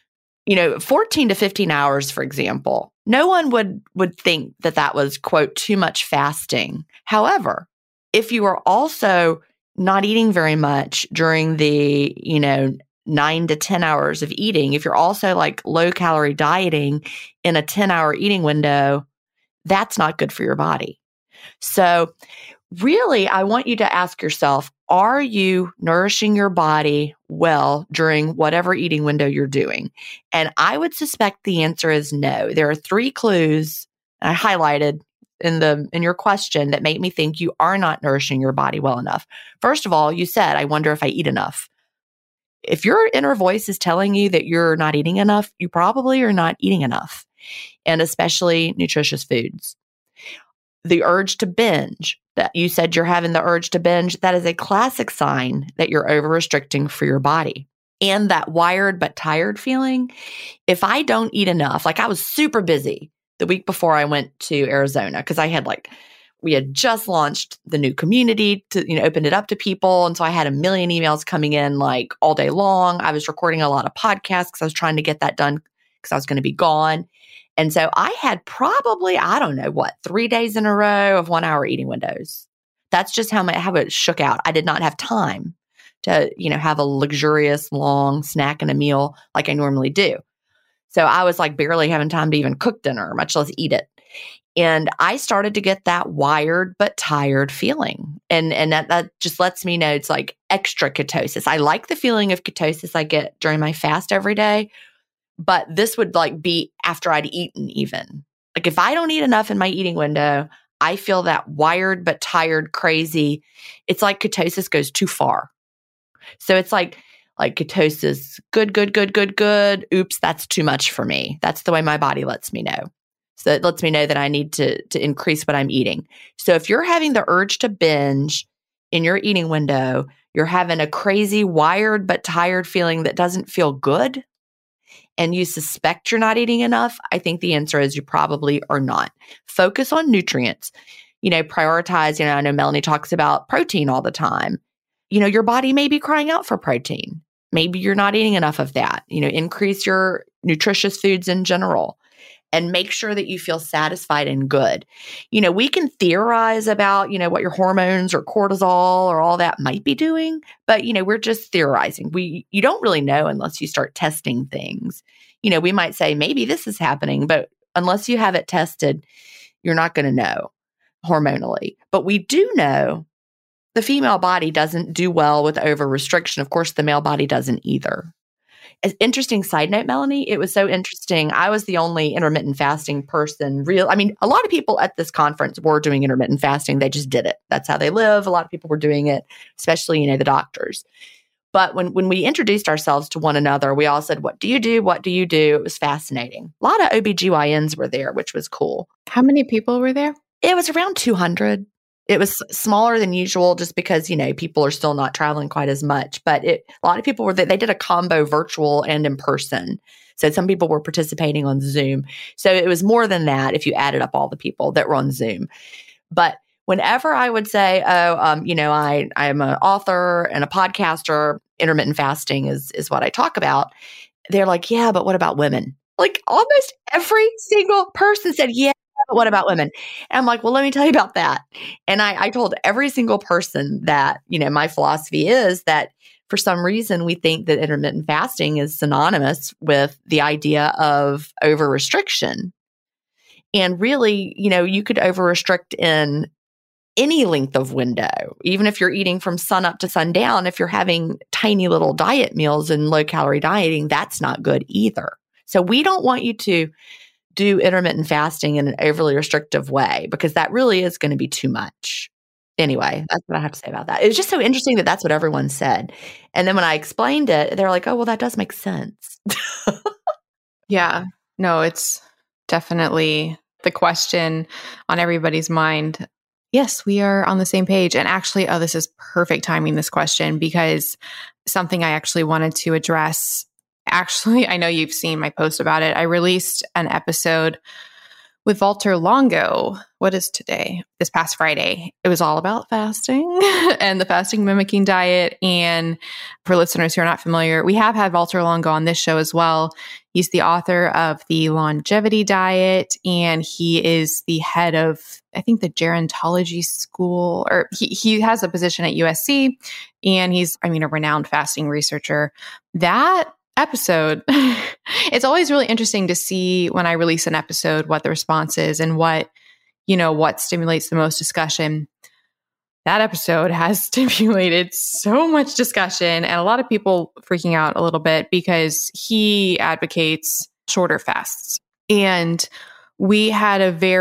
14 to 15 hours, for example. No one would think that was, quote, too much fasting. However, if you are also not eating very much during the, 9 to 10 hours of eating, if you're also like low calorie dieting in a 10-hour eating window, that's not good for your body. So really, I want you to ask yourself, are you nourishing your body well during whatever eating window you're doing? And I would suspect the answer is no. There are 3 clues I highlighted in your question that make me think you are not nourishing your body well enough. First of all, you said, I wonder if I eat enough. If your inner voice is telling you that you're not eating enough, you probably are not eating enough, and especially nutritious foods. the urge to binge, that you said you're having the urge to binge, that is a classic sign that you're over restricting for your body. And that wired but tired feeling, if I don't eat enough, like I was super busy the week before I went to Arizona because we had just launched the new community to, opened it up to people. And so I had a million emails coming in like all day long. I was recording a lot of podcasts because I was trying to get that done because I was going to be gone. And so I had probably, 3 days in a row of 1 hour eating windows. That's just how it shook out. I did not have time to, have a luxurious long snack and a meal like I normally do. So I was like barely having time to even cook dinner, much less eat it. And I started to get that wired but tired feeling. And that just lets me know it's like extra ketosis. I like the feeling of ketosis I get during my fast every day, but this would like be after I'd eaten even. Like if I don't eat enough in my eating window, I feel that wired but tired crazy. It's like ketosis goes too far. So it's like ketosis, good. Oops, that's too much for me. That's the way my body lets me know. So it lets me know that I need to increase what I'm eating. So if you're having the urge to binge in your eating window, you're having a crazy wired but tired feeling that doesn't feel good, and you suspect you're not eating enough, I think the answer is you probably are not. Focus on nutrients. Prioritize, I know Melanie talks about protein all the time. Your body may be crying out for protein. Maybe you're not eating enough of that. Increase your nutritious foods in general and make sure that you feel satisfied and good. We can theorize about, what your hormones or cortisol or all that might be doing, but, we're just theorizing. You don't really know unless you start testing things. We might say maybe this is happening, but unless you have it tested, you're not going to know hormonally. But we do know the female body doesn't do well with over restriction. Of course, the male body doesn't either. An interesting side note, Melanie, it was so interesting. I was the only intermittent fasting person. A lot of people at this conference were doing intermittent fasting. They just did it. That's how they live. A lot of people were doing it, especially, the doctors. But when we introduced ourselves to one another, we all said, what do you do? What do you do? It was fascinating. A lot of OBGYNs were there, which was cool. How many people were there? It was around 200. It was smaller than usual just because, people are still not traveling quite as much. But a lot of people were there. They did a combo virtual and in person. So some people were participating on Zoom. So it was more than that if you added up all the people that were on Zoom. But whenever I would say, I'm an author and a podcaster, intermittent fasting is what I talk about, they're like, yeah, but what about women? Like almost every single person said, yeah. But what about women? And I'm like, well, let me tell you about that. And I told every single person that, my philosophy is that for some reason we think that intermittent fasting is synonymous with the idea of over restriction. And really, you could over restrict in any length of window, even if you're eating from sun up to sundown. If you're having tiny little diet meals and low calorie dieting, that's not good either. So we don't want you to do intermittent fasting in an overly restrictive way because that really is going to be too much. Anyway, that's what I have to say about that. It was just so interesting that that's what everyone said. And then when I explained it, they're like, oh, well, that does make sense. Yeah, no, it's definitely the question on everybody's mind. Yes, we are on the same page. And actually, this is perfect timing, this question, because something I actually wanted to address. Actually, I know you've seen my post about it. I released an episode with Valter Longo. What is today? This past Friday. It was all about fasting and the fasting mimicking diet. And for listeners who are not familiar, we have had Valter Longo on this show as well. He's the author of the Longevity Diet, and he is the head of, I think, the gerontology school, or he has a position at USC, and he's, a renowned fasting researcher. That episode, it's always really interesting to see when I release an episode what the response is and what stimulates the most discussion. That episode has stimulated so much discussion and a lot of people freaking out a little bit because he advocates shorter fasts. And we had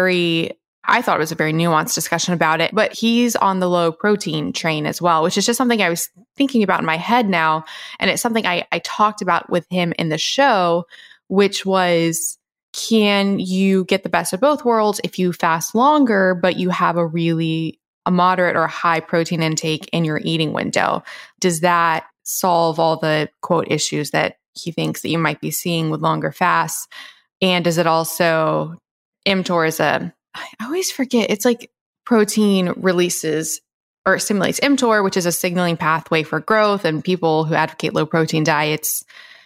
I thought it was a very nuanced discussion about it, but he's on the low protein train as well, which is just something I was thinking about in my head now. And it's something I talked about with him in the show, which was can you get the best of both worlds if you fast longer, but you have a moderate or high protein intake in your eating window? Does that solve all the quote issues that he thinks that you might be seeing with longer fasts? And does it also, mTOR I always forget, it's like protein releases or stimulates mTOR, which is a signaling pathway for growth. And people who advocate low protein diets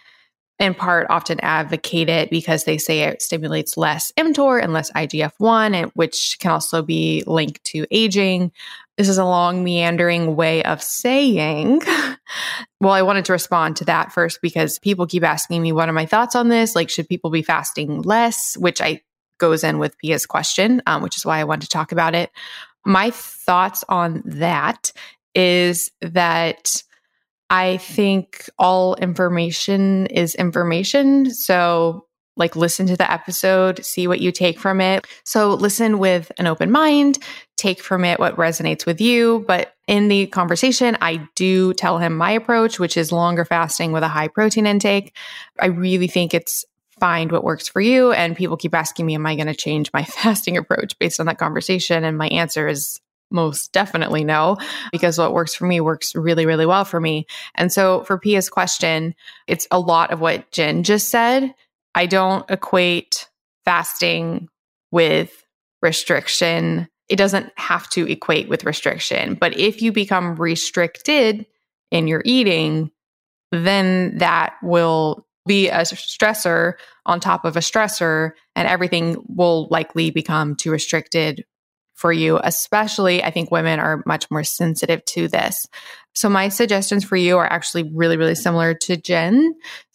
in part often advocate it because they say it stimulates less mTOR and less IGF-1, which can also be linked to aging. This is a long, meandering way of saying, well, I wanted to respond to that first because people keep asking me, what are my thoughts on this? Like, should people be fasting less? Which goes in with Pia's question, which is why I wanted to talk about it. My thoughts on that is that I think all information is information. So like listen to the episode, see what you take from it. So listen with an open mind, take from it what resonates with you. But in the conversation, I do tell him my approach, which is longer fasting with a high protein intake. I really think it's find what works for you. And people keep asking me, am I going to change my fasting approach based on that conversation? And my answer is most definitely no, because what works for me works really, really well for me. And so for Pia's question, it's a lot of what Jen just said. I don't equate fasting with restriction. It doesn't have to equate with restriction. But if you become restricted in your eating, then that will be a stressor on top of a stressor, and everything will likely become too restricted for you. Especially, I think women are much more sensitive to this. So my suggestions for you are actually really, really similar to Jen.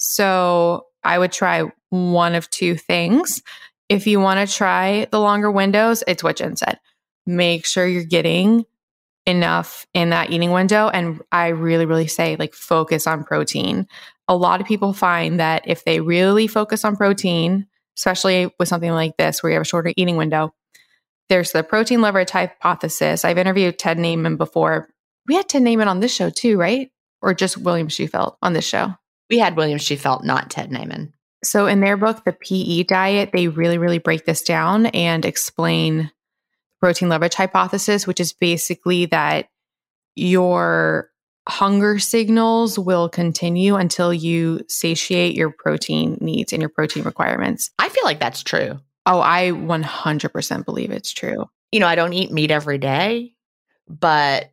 So I would try one of two things. If you want to try the longer windows, it's what Jen said. Make sure you're getting enough in that eating window. And I really, really say like focus on protein. A lot of people find that if they really focus on protein, especially with something like this where you have a shorter eating window, there's the protein leverage hypothesis. I've interviewed Ted Naiman before. We had Ted Naiman on this show too, right? Or just William Shefelt on this show? We had William Shefelt, not Ted Naiman. So in their book, The PE Diet, they really, really break this down and explain protein leverage hypothesis, which is basically that your hunger signals will continue until you satiate your protein needs and your protein requirements. I feel like that's true. Oh, I 100% believe it's true. You know, I don't eat meat every day, but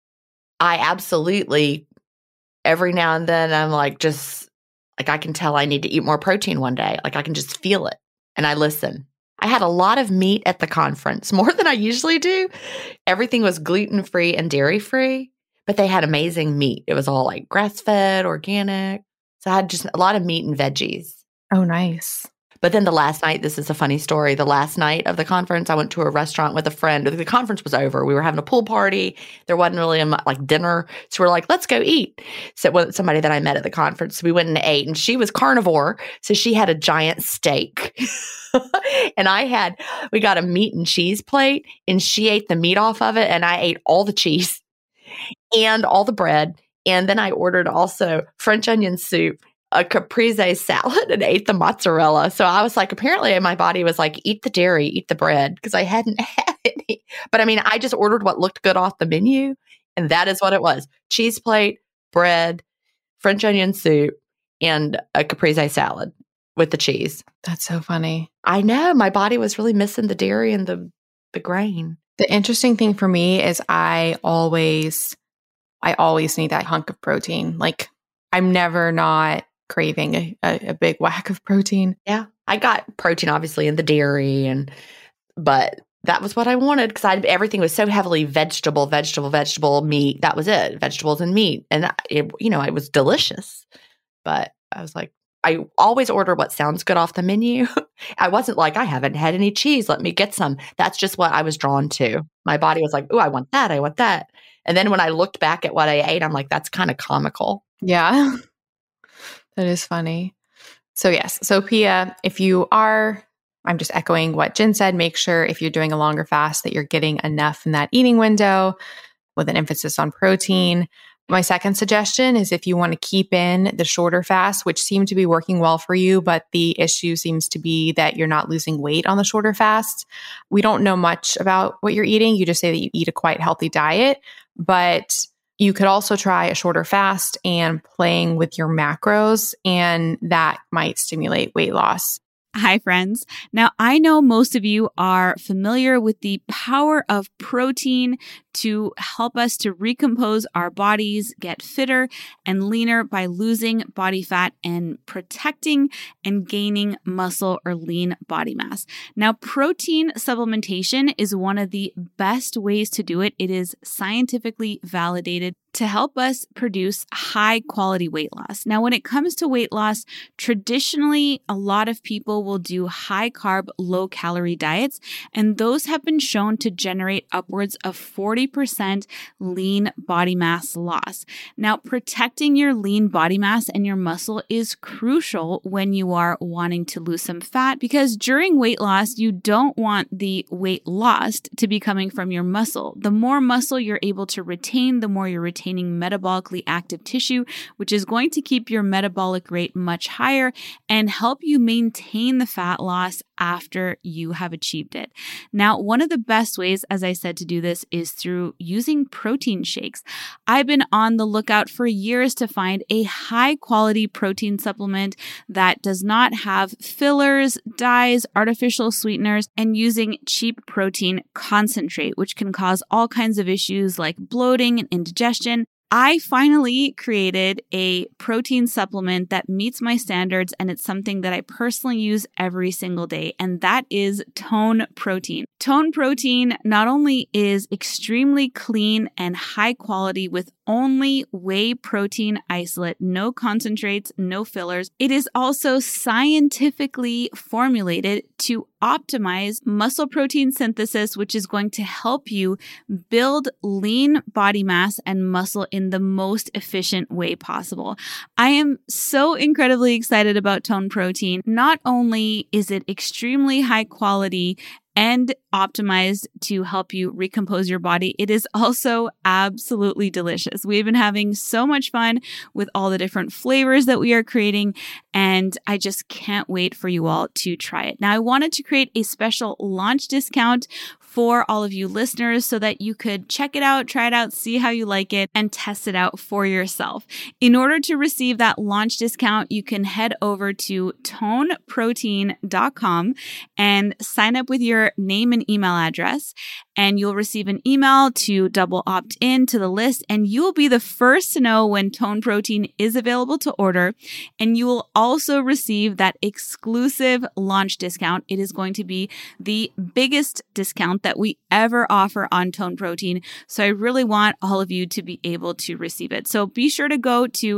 I absolutely, every now and then, I'm like, just like, I can tell I need to eat more protein one day. Like, I can just feel it. And I listen. I had a lot of meat at the conference, more than I usually do. Everything was gluten-free and dairy-free, but they had amazing meat. It was all like grass-fed, organic. So I had just a lot of meat and veggies. Oh, nice. But then the last night, this is a funny story. The last night of the conference, I went to a restaurant with a friend. The conference was over. We were having a pool party. There wasn't really like dinner. So we're like, let's go eat. So it wasn't somebody that I met at the conference. We went and ate, and she was carnivore. So she had a giant steak. And we got a meat and cheese plate, and she ate the meat off of it. And I ate all the cheese and all the bread. And then I ordered also French onion soup, a caprese salad, and ate the mozzarella. So I was like, apparently my body was like, eat the dairy, eat the bread, because I hadn't had any. But I mean, I just ordered what looked good off the menu, and that is what it was. Cheese plate, bread, French onion soup, and a caprese salad with the cheese. That's so funny. I know. My body was really missing the dairy and the grain. The interesting thing for me is I always need that hunk of protein. Like, I'm never not craving a big whack of protein. Yeah. I got protein obviously in the dairy, but that was what I wanted because everything was so heavily vegetable, meat. That was it. Vegetables and meat. And it was delicious. But I was like, I always order what sounds good off the menu. I wasn't like, I haven't had any cheese. Let me get some. That's just what I was drawn to. My body was like, oh, I want that. I want that. And then when I looked back at what I ate, I'm like, that's kind of comical. Yeah. That is funny. So yes. So Pia, if you are, I'm just echoing what Jen said, make sure if you're doing a longer fast that you're getting enough in that eating window with an emphasis on protein. My second suggestion is if you want to keep in the shorter fast, which seem to be working well for you, but the issue seems to be that you're not losing weight on the shorter fast. We don't know much about what you're eating. You just say that you eat a quite healthy diet, but you could also try a shorter fast and playing with your macros, and that might stimulate weight loss. Hi, friends. Now, I know most of you are familiar with the power of protein to help us to recompose our bodies, get fitter and leaner by losing body fat and protecting and gaining muscle or lean body mass. Now, protein supplementation is one of the best ways to do it. It is scientifically validated to help us produce high quality weight loss. Now, when it comes to weight loss, traditionally, a lot of people will do high carb, low calorie diets, and those have been shown to generate upwards of 40% lean body mass loss. Now, protecting your lean body mass and your muscle is crucial when you are wanting to lose some fat, because during weight loss, you don't want the weight lost to be coming from your muscle. The more muscle you're able to retain, the more you're retaining metabolically active tissue, which is going to keep your metabolic rate much higher and help you maintain the fat loss after you have achieved it. Now, one of the best ways, as I said, to do this is through using protein shakes. I've been on the lookout for years to find a high quality protein supplement that does not have fillers, dyes, artificial sweeteners, and using cheap protein concentrate, which can cause all kinds of issues like bloating and indigestion. I finally created a protein supplement that meets my standards, and it's something that I personally use every single day, and that is Tone Protein. Tone Protein not only is extremely clean and high quality with only whey protein isolate, no concentrates, no fillers, it is also scientifically formulated to optimize muscle protein synthesis, which is going to help you build lean body mass and muscle in the most efficient way possible. I am so incredibly excited about Tone Protein. Not only is it extremely high quality and optimized to help you recompose your body, it is also absolutely delicious. We've been having so much fun with all the different flavors that we are creating, and I just can't wait for you all to try it. Now, I wanted to create a special launch discount for all of you listeners so that you could check it out, try it out, see how you like it, and test it out for yourself. In order to receive that launch discount, you can head over to toneprotein.com and sign up with your name and email address, and you'll receive an email to double opt in to the list, and you will be the first to know when Tone Protein is available to order, and you will also receive that exclusive launch discount. It is going to be the biggest discount that we ever offer on Tone Protein, so I really want all of you to be able to receive it. So be sure to go to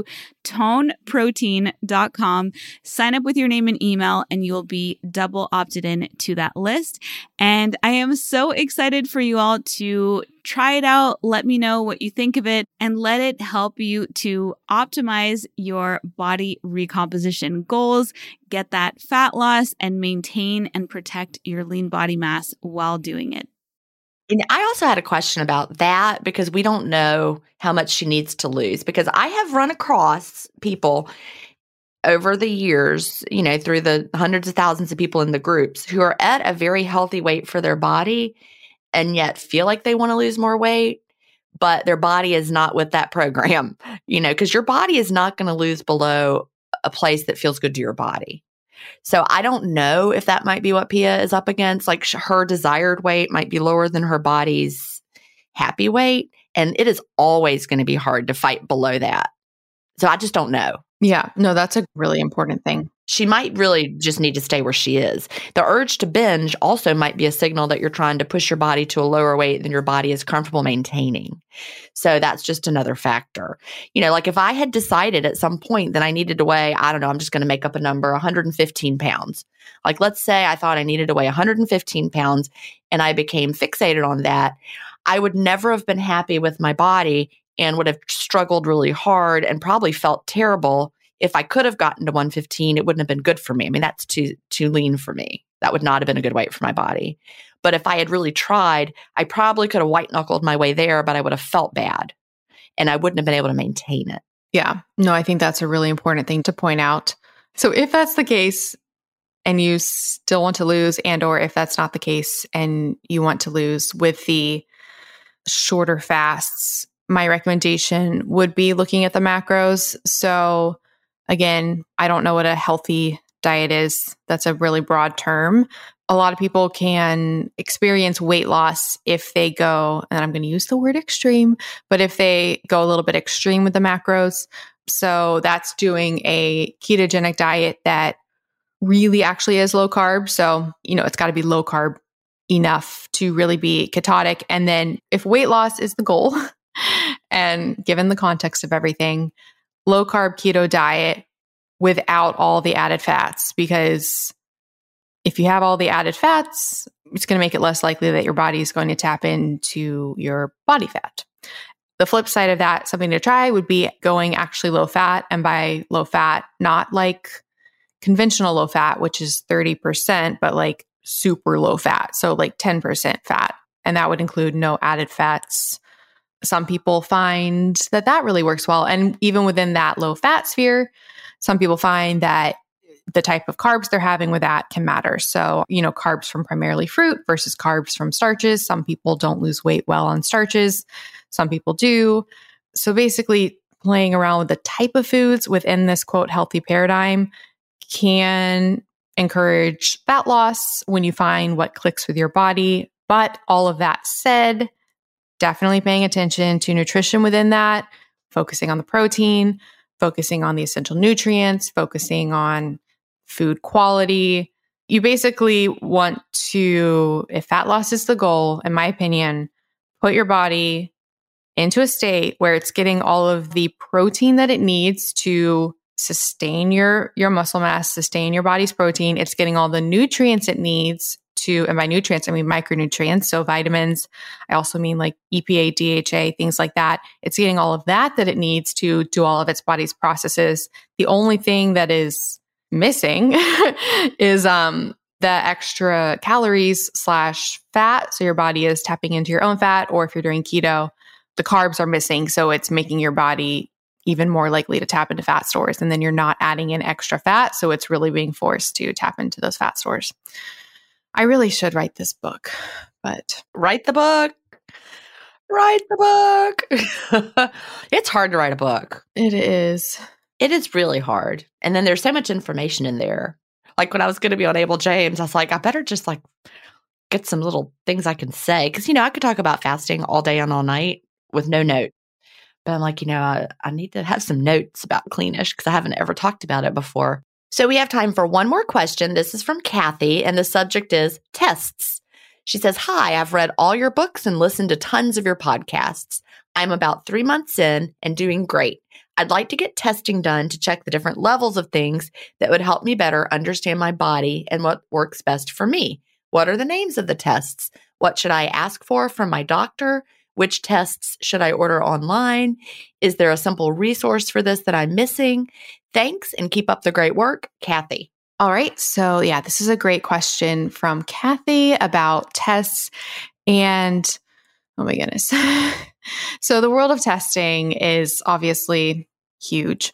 toneprotein.com, sign up with your name and email, and you'll be double opted in to that list. And I am so excited for you all to try it out. Let me know what you think of it, and let it help you to optimize your body recomposition goals, get that fat loss, and maintain and protect your lean body mass while doing it. And I also had a question about that, because we don't know how much she needs to lose, because I have run across people over the years, through the hundreds of thousands of people in the groups who are at a very healthy weight for their body and yet feel like they want to lose more weight, but their body is not with that program, because your body is not going to lose below a place that feels good to your body. So I don't know if that might be what Pia is up against. Like, her desired weight might be lower than her body's happy weight, and it is always going to be hard to fight below that. So I just don't know. Yeah, no, that's a really important thing. She might really just need to stay where she is. The urge to binge also might be a signal that you're trying to push your body to a lower weight than your body is comfortable maintaining. So that's just another factor. Like if I had decided at some point that I needed to weigh, I don't know, I'm just going to make up a number, 115 pounds. Like, let's say I thought I needed to weigh 115 pounds and I became fixated on that, I would never have been happy with my body and would have struggled really hard and probably felt terrible. If I could have gotten to 115, it wouldn't have been good for me. I mean, that's too lean for me. That would not have been a good weight for my body. But if I had really tried, I probably could have white-knuckled my way there, but I would have felt bad. and I wouldn't have been able to maintain it. Yeah. No, I think that's a really important thing to point out. So if that's the case and you still want to lose, and or if that's not the case and you want to lose with the shorter fasts, my recommendation would be looking at the macros. So again, I don't know what a healthy diet is. That's a really broad term. A lot of people can experience weight loss if they go, and I'm going to use the word extreme, but if they go a little bit extreme with the macros. So that's doing a ketogenic diet that really actually is low carb. So, it's got to be low carb enough to really be ketotic. And then if weight loss is the goal, and given the context of everything, low carb keto diet without all the added fats, because if you have all the added fats, it's going to make it less likely that your body is going to tap into your body fat. The flip side of that, something to try would be going actually low fat. And by low fat, not like conventional low fat, which is 30%, but like super low fat. So like 10% fat. And that would include no added fats. Some people find that really works well. And even within that low fat sphere, some people find that the type of carbs they're having with that can matter. So, carbs from primarily fruit versus carbs from starches. Some people don't lose weight well on starches. Some people do. So basically playing around with the type of foods within this quote healthy paradigm can encourage fat loss when you find what clicks with your body. But all of that said, definitely paying attention to nutrition within that, focusing on the protein, focusing on the essential nutrients, focusing on food quality. You basically want to, if fat loss is the goal, in my opinion, put your body into a state where it's getting all of the protein that it needs to sustain your muscle mass, sustain your body's protein. It's getting all the nutrients it needs to, and by nutrients, I mean micronutrients. So vitamins, I also mean like EPA, DHA, things like that. It's getting all of that it needs to do all of its body's processes. The only thing that is missing is the extra calories / fat. So your body is tapping into your own fat, or if you're doing keto, the carbs are missing. So it's making your body even more likely to tap into fat stores. And then you're not adding in extra fat. So it's really being forced to tap into those fat stores. I really should write this book, but write the book. Write the book. It's hard to write a book. It is. It is really hard. And then there's so much information in there. Like when I was going to be on Able James, I was like, I better just like get some little things I can say. Because, I could talk about fasting all day and all night with no note. But I'm like, I need to have some notes about Cleanish because I haven't ever talked about it before. So we have time for one more question. This is from Kathy, and the subject is tests. She says, hi, I've read all your books and listened to tons of your podcasts. I'm about 3 months in and doing great. I'd like to get testing done to check the different levels of things that would help me better understand my body and what works best for me. What are the names of the tests? What should I ask for from my doctor? Which tests should I order online? Is there a simple resource for this that I'm missing? Thanks, and keep up the great work, Kathy. All right. So yeah, this is a great question from Kathy about tests. And oh my goodness. So the world of testing is obviously huge.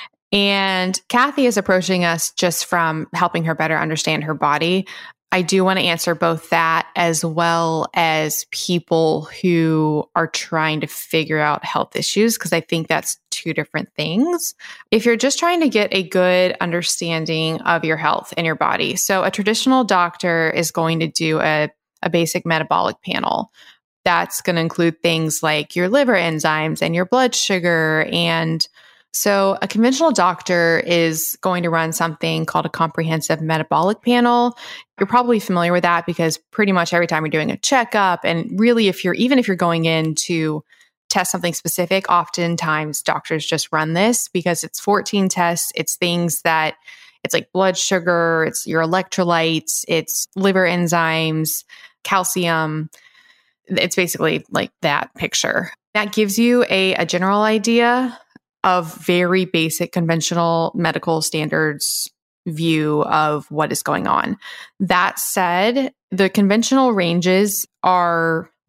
And Kathy is approaching us just from helping her better understand her body. I do want to answer both that as well as people who are trying to figure out health issues, because I think that's two different things. If you're just trying to get a good understanding of your health and your body, so a traditional doctor is going to do a basic metabolic panel. That's going to include things like your liver enzymes and your blood sugar. And so a conventional doctor is going to run something called a comprehensive metabolic panel. You're probably familiar with that because pretty much every time you're doing a checkup, and really if you're going in to test something specific, oftentimes doctors just run this because it's 14 tests. It's things that it's like blood sugar, it's your electrolytes, it's liver enzymes, calcium. It's basically like that picture. That gives you a general idea of very basic conventional medical standards view of what is going on. That said, the conventional ranges are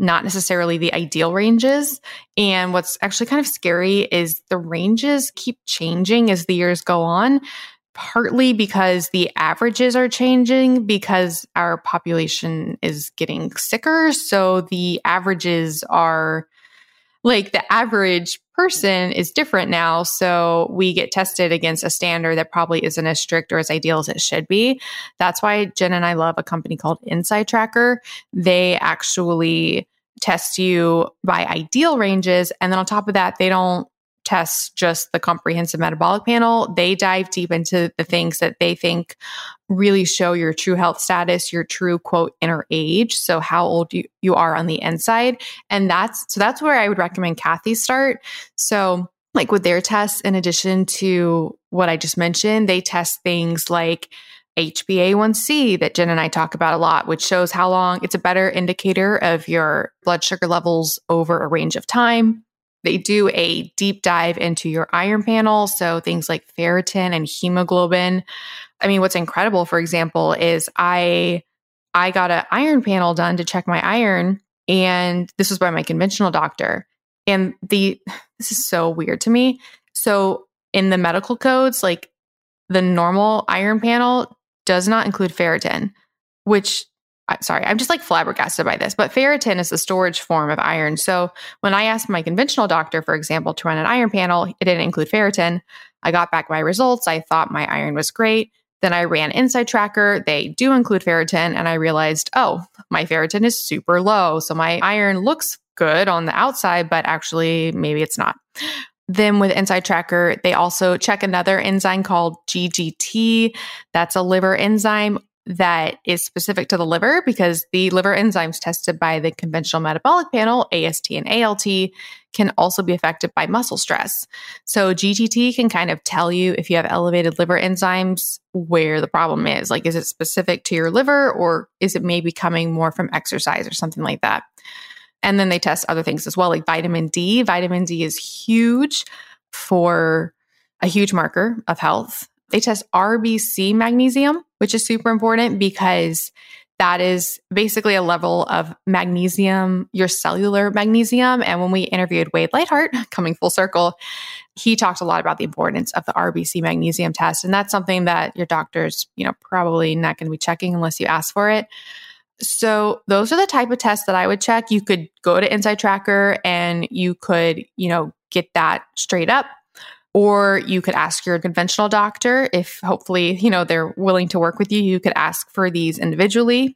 not necessarily the ideal ranges. And what's actually kind of scary is the ranges keep changing as the years go on, partly because the averages are changing because our population is getting sicker. So the averages are like the average person is different now. So we get tested against a standard that probably isn't as strict or as ideal as it should be. That's why Jen and I love a company called Inside Tracker. They actually test you by ideal ranges. And then on top of that, they don't test just the comprehensive metabolic panel. They dive deep into the things that they think really show your true health status, your true quote inner age. So how old you are on the inside. And that's where I would recommend Kathy start. So like with their tests, in addition to what I just mentioned, they test things like HbA1c that Jen and I talk about a lot, which shows how long it's a better indicator of your blood sugar levels over a range of time. They do a deep dive into your iron panel. So things like ferritin and hemoglobin. I mean, what's incredible, for example, is I got an iron panel done to check my iron. And this was by my conventional doctor. And this is so weird to me. So in the medical codes, like the normal iron panel does not include ferritin, which I'm just like flabbergasted by this, but ferritin is the storage form of iron. So when I asked my conventional doctor, for example, to run an iron panel, it didn't include ferritin. I got back my results. I thought my iron was great. Then I ran Inside Tracker. They do include ferritin. And I realized, oh, my ferritin is super low. So my iron looks good on the outside, but actually maybe it's not. Then with Inside Tracker, they also check another enzyme called GGT. That's a liver enzyme that is specific to the liver because the liver enzymes tested by the conventional metabolic panel, AST and ALT, can also be affected by muscle stress. So GGT can kind of tell you if you have elevated liver enzymes, where the problem is. Like, is it specific to your liver or is it maybe coming more from exercise or something like that? And then they test other things as well, like vitamin D. Vitamin D is huge for a huge marker of health. They test RBC magnesium, which is super important because that is basically a level of magnesium, your cellular magnesium. And when we interviewed Wade Lightheart, coming full circle, he talked a lot about the importance of the RBC magnesium test. And that's something that your doctor's, probably not going to be checking unless you ask for it. So those are the type of tests that I would check. You could go to Inside Tracker and you could, get that straight up. Or you could ask your conventional doctor if hopefully, they're willing to work with you. You could ask for these individually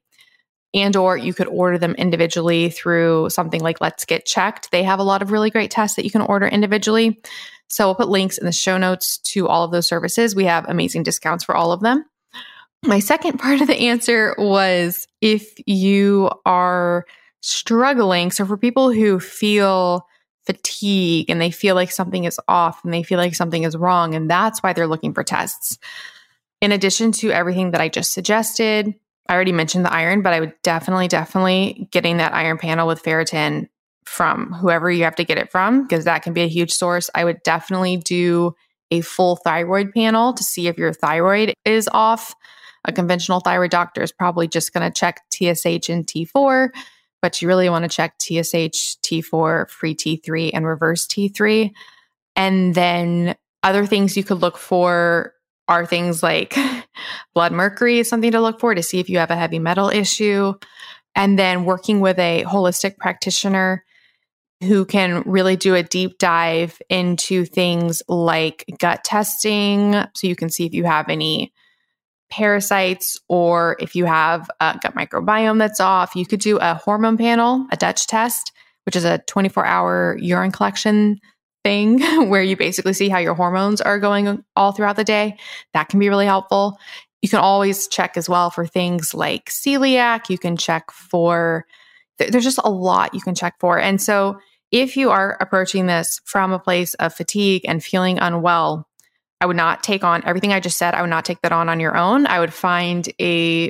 or you could order them individually through something like Let's Get Checked. They have a lot of really great tests that you can order individually. So we'll put links in the show notes to all of those services. We have amazing discounts for all of them. My second part of the answer was if you are struggling. So for people who feel fatigue and they feel like something is off and they feel like something is wrong, and that's why they're looking for tests. In addition to everything that I just suggested, I already mentioned the iron, but I would definitely getting that iron panel with ferritin from whoever you have to get it from, because that can be a huge source. I would definitely do a full thyroid panel to see if your thyroid is off. A conventional thyroid doctor is probably just going to check TSH and T4, but you really want to check TSH, T4, free T3, and reverse T3. And then other things you could look for are things like blood mercury is something to look for to see if you have a heavy metal issue. And then working with a holistic practitioner who can really do a deep dive into things like gut testing. So you can see if you have any parasites or if you have a gut microbiome that's off. You could do a hormone panel, a Dutch test, which is a 24-hour urine collection thing where you basically see how your hormones are going all throughout the day. That can be really helpful. You can always check as well for things like celiac. You can check for, there's just a lot you can check for. And so if you are approaching this from a place of fatigue and feeling unwell, I would not take on everything I just said. I would not take that on your own. I would find a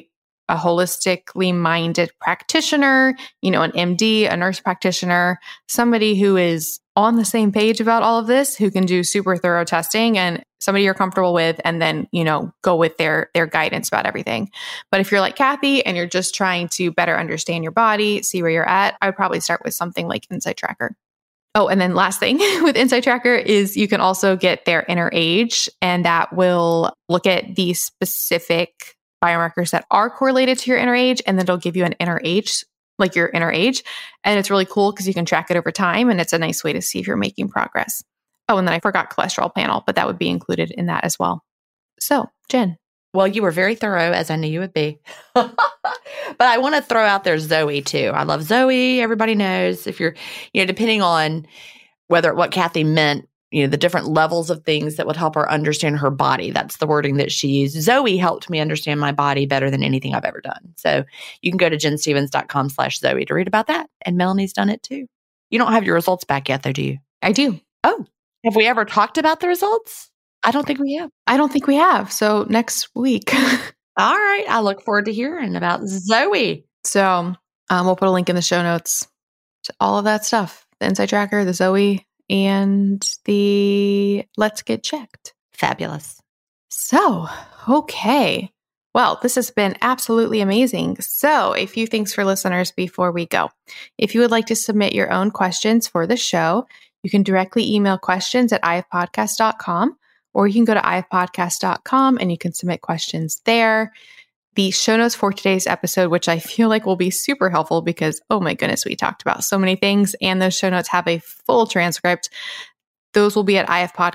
a holistically minded practitioner, an MD, a nurse practitioner, somebody who is on the same page about all of this, who can do super thorough testing, and somebody you're comfortable with, and then, go with their guidance about everything. But if you're like Kathy and you're just trying to better understand your body, see where you're at, I would probably start with something like Insight Tracker. Oh, and then last thing with Insight Tracker is you can also get their inner age, and that will look at the specific biomarkers that are correlated to your inner age, and then it'll give you an inner age, like your inner age. And it's really cool because you can track it over time, and it's a nice way to see if you're making progress. Oh, and then I forgot cholesterol panel, but that would be included in that as well. So, Jen. Well, you were very thorough, as I knew you would be. But I want to throw out there Zoe too. I love Zoe. Everybody knows if you're, depending on what Kathy meant, the different levels of things that would help her understand her body. That's the wording that she used. Zoe helped me understand my body better than anything I've ever done. So you can go to jenstevens.com/Zoe to read about that. And Melanie's done it too. You don't have your results back yet though, do you? I do. Oh, have we ever talked about the results? I don't think we have. I don't think we have. So next week. All right. I look forward to hearing about Zoe. So we'll put a link in the show notes to all of that stuff. The Insight Tracker, the Zoe, and the Let's Get Checked. Fabulous. So, okay. Well, this has been absolutely amazing. So, a few things for listeners before we go. If you would like to submit your own questions for the show, you can directly email questions at ifpodcast.com, or you can go to ifpodcast.com and you can submit questions there. The show notes for today's episode, which I feel like will be super helpful because, oh my goodness, we talked about so many things, and those show notes have a full transcript. Those will be at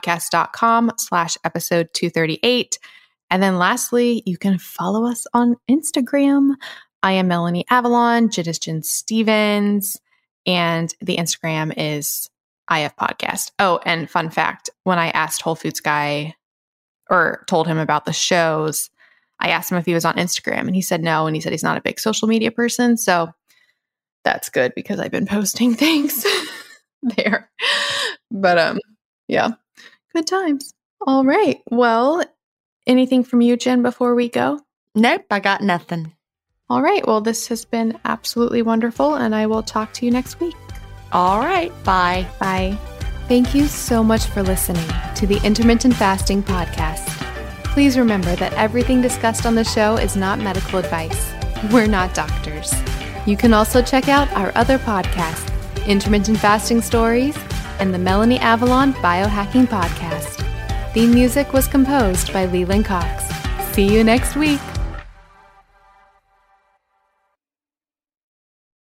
ifpodcast.com/episode 238. And then lastly, you can follow us on Instagram. I am Melanie Avalon, Jen is Jen Stevens, and the Instagram is IF Podcast. Oh, and fun fact, when I asked Whole Foods guy or told him about the shows, I asked him if he was on Instagram, and he said no, and he said he's not a big social media person. So that's good because I've been posting things there. But yeah, good times. All right. Well, anything from you, Jen, before we go? Nope, I got nothing. All right. Well, this has been absolutely wonderful, and I will talk to you next week. All right. Bye. Bye. Thank you so much for listening to the Intermittent Fasting Podcast. Please remember that everything discussed on the show is not medical advice. We're not doctors. You can also check out our other podcasts, Intermittent Fasting Stories and the Melanie Avalon Biohacking Podcast. Theme music was composed by Leland Cox. See you next week.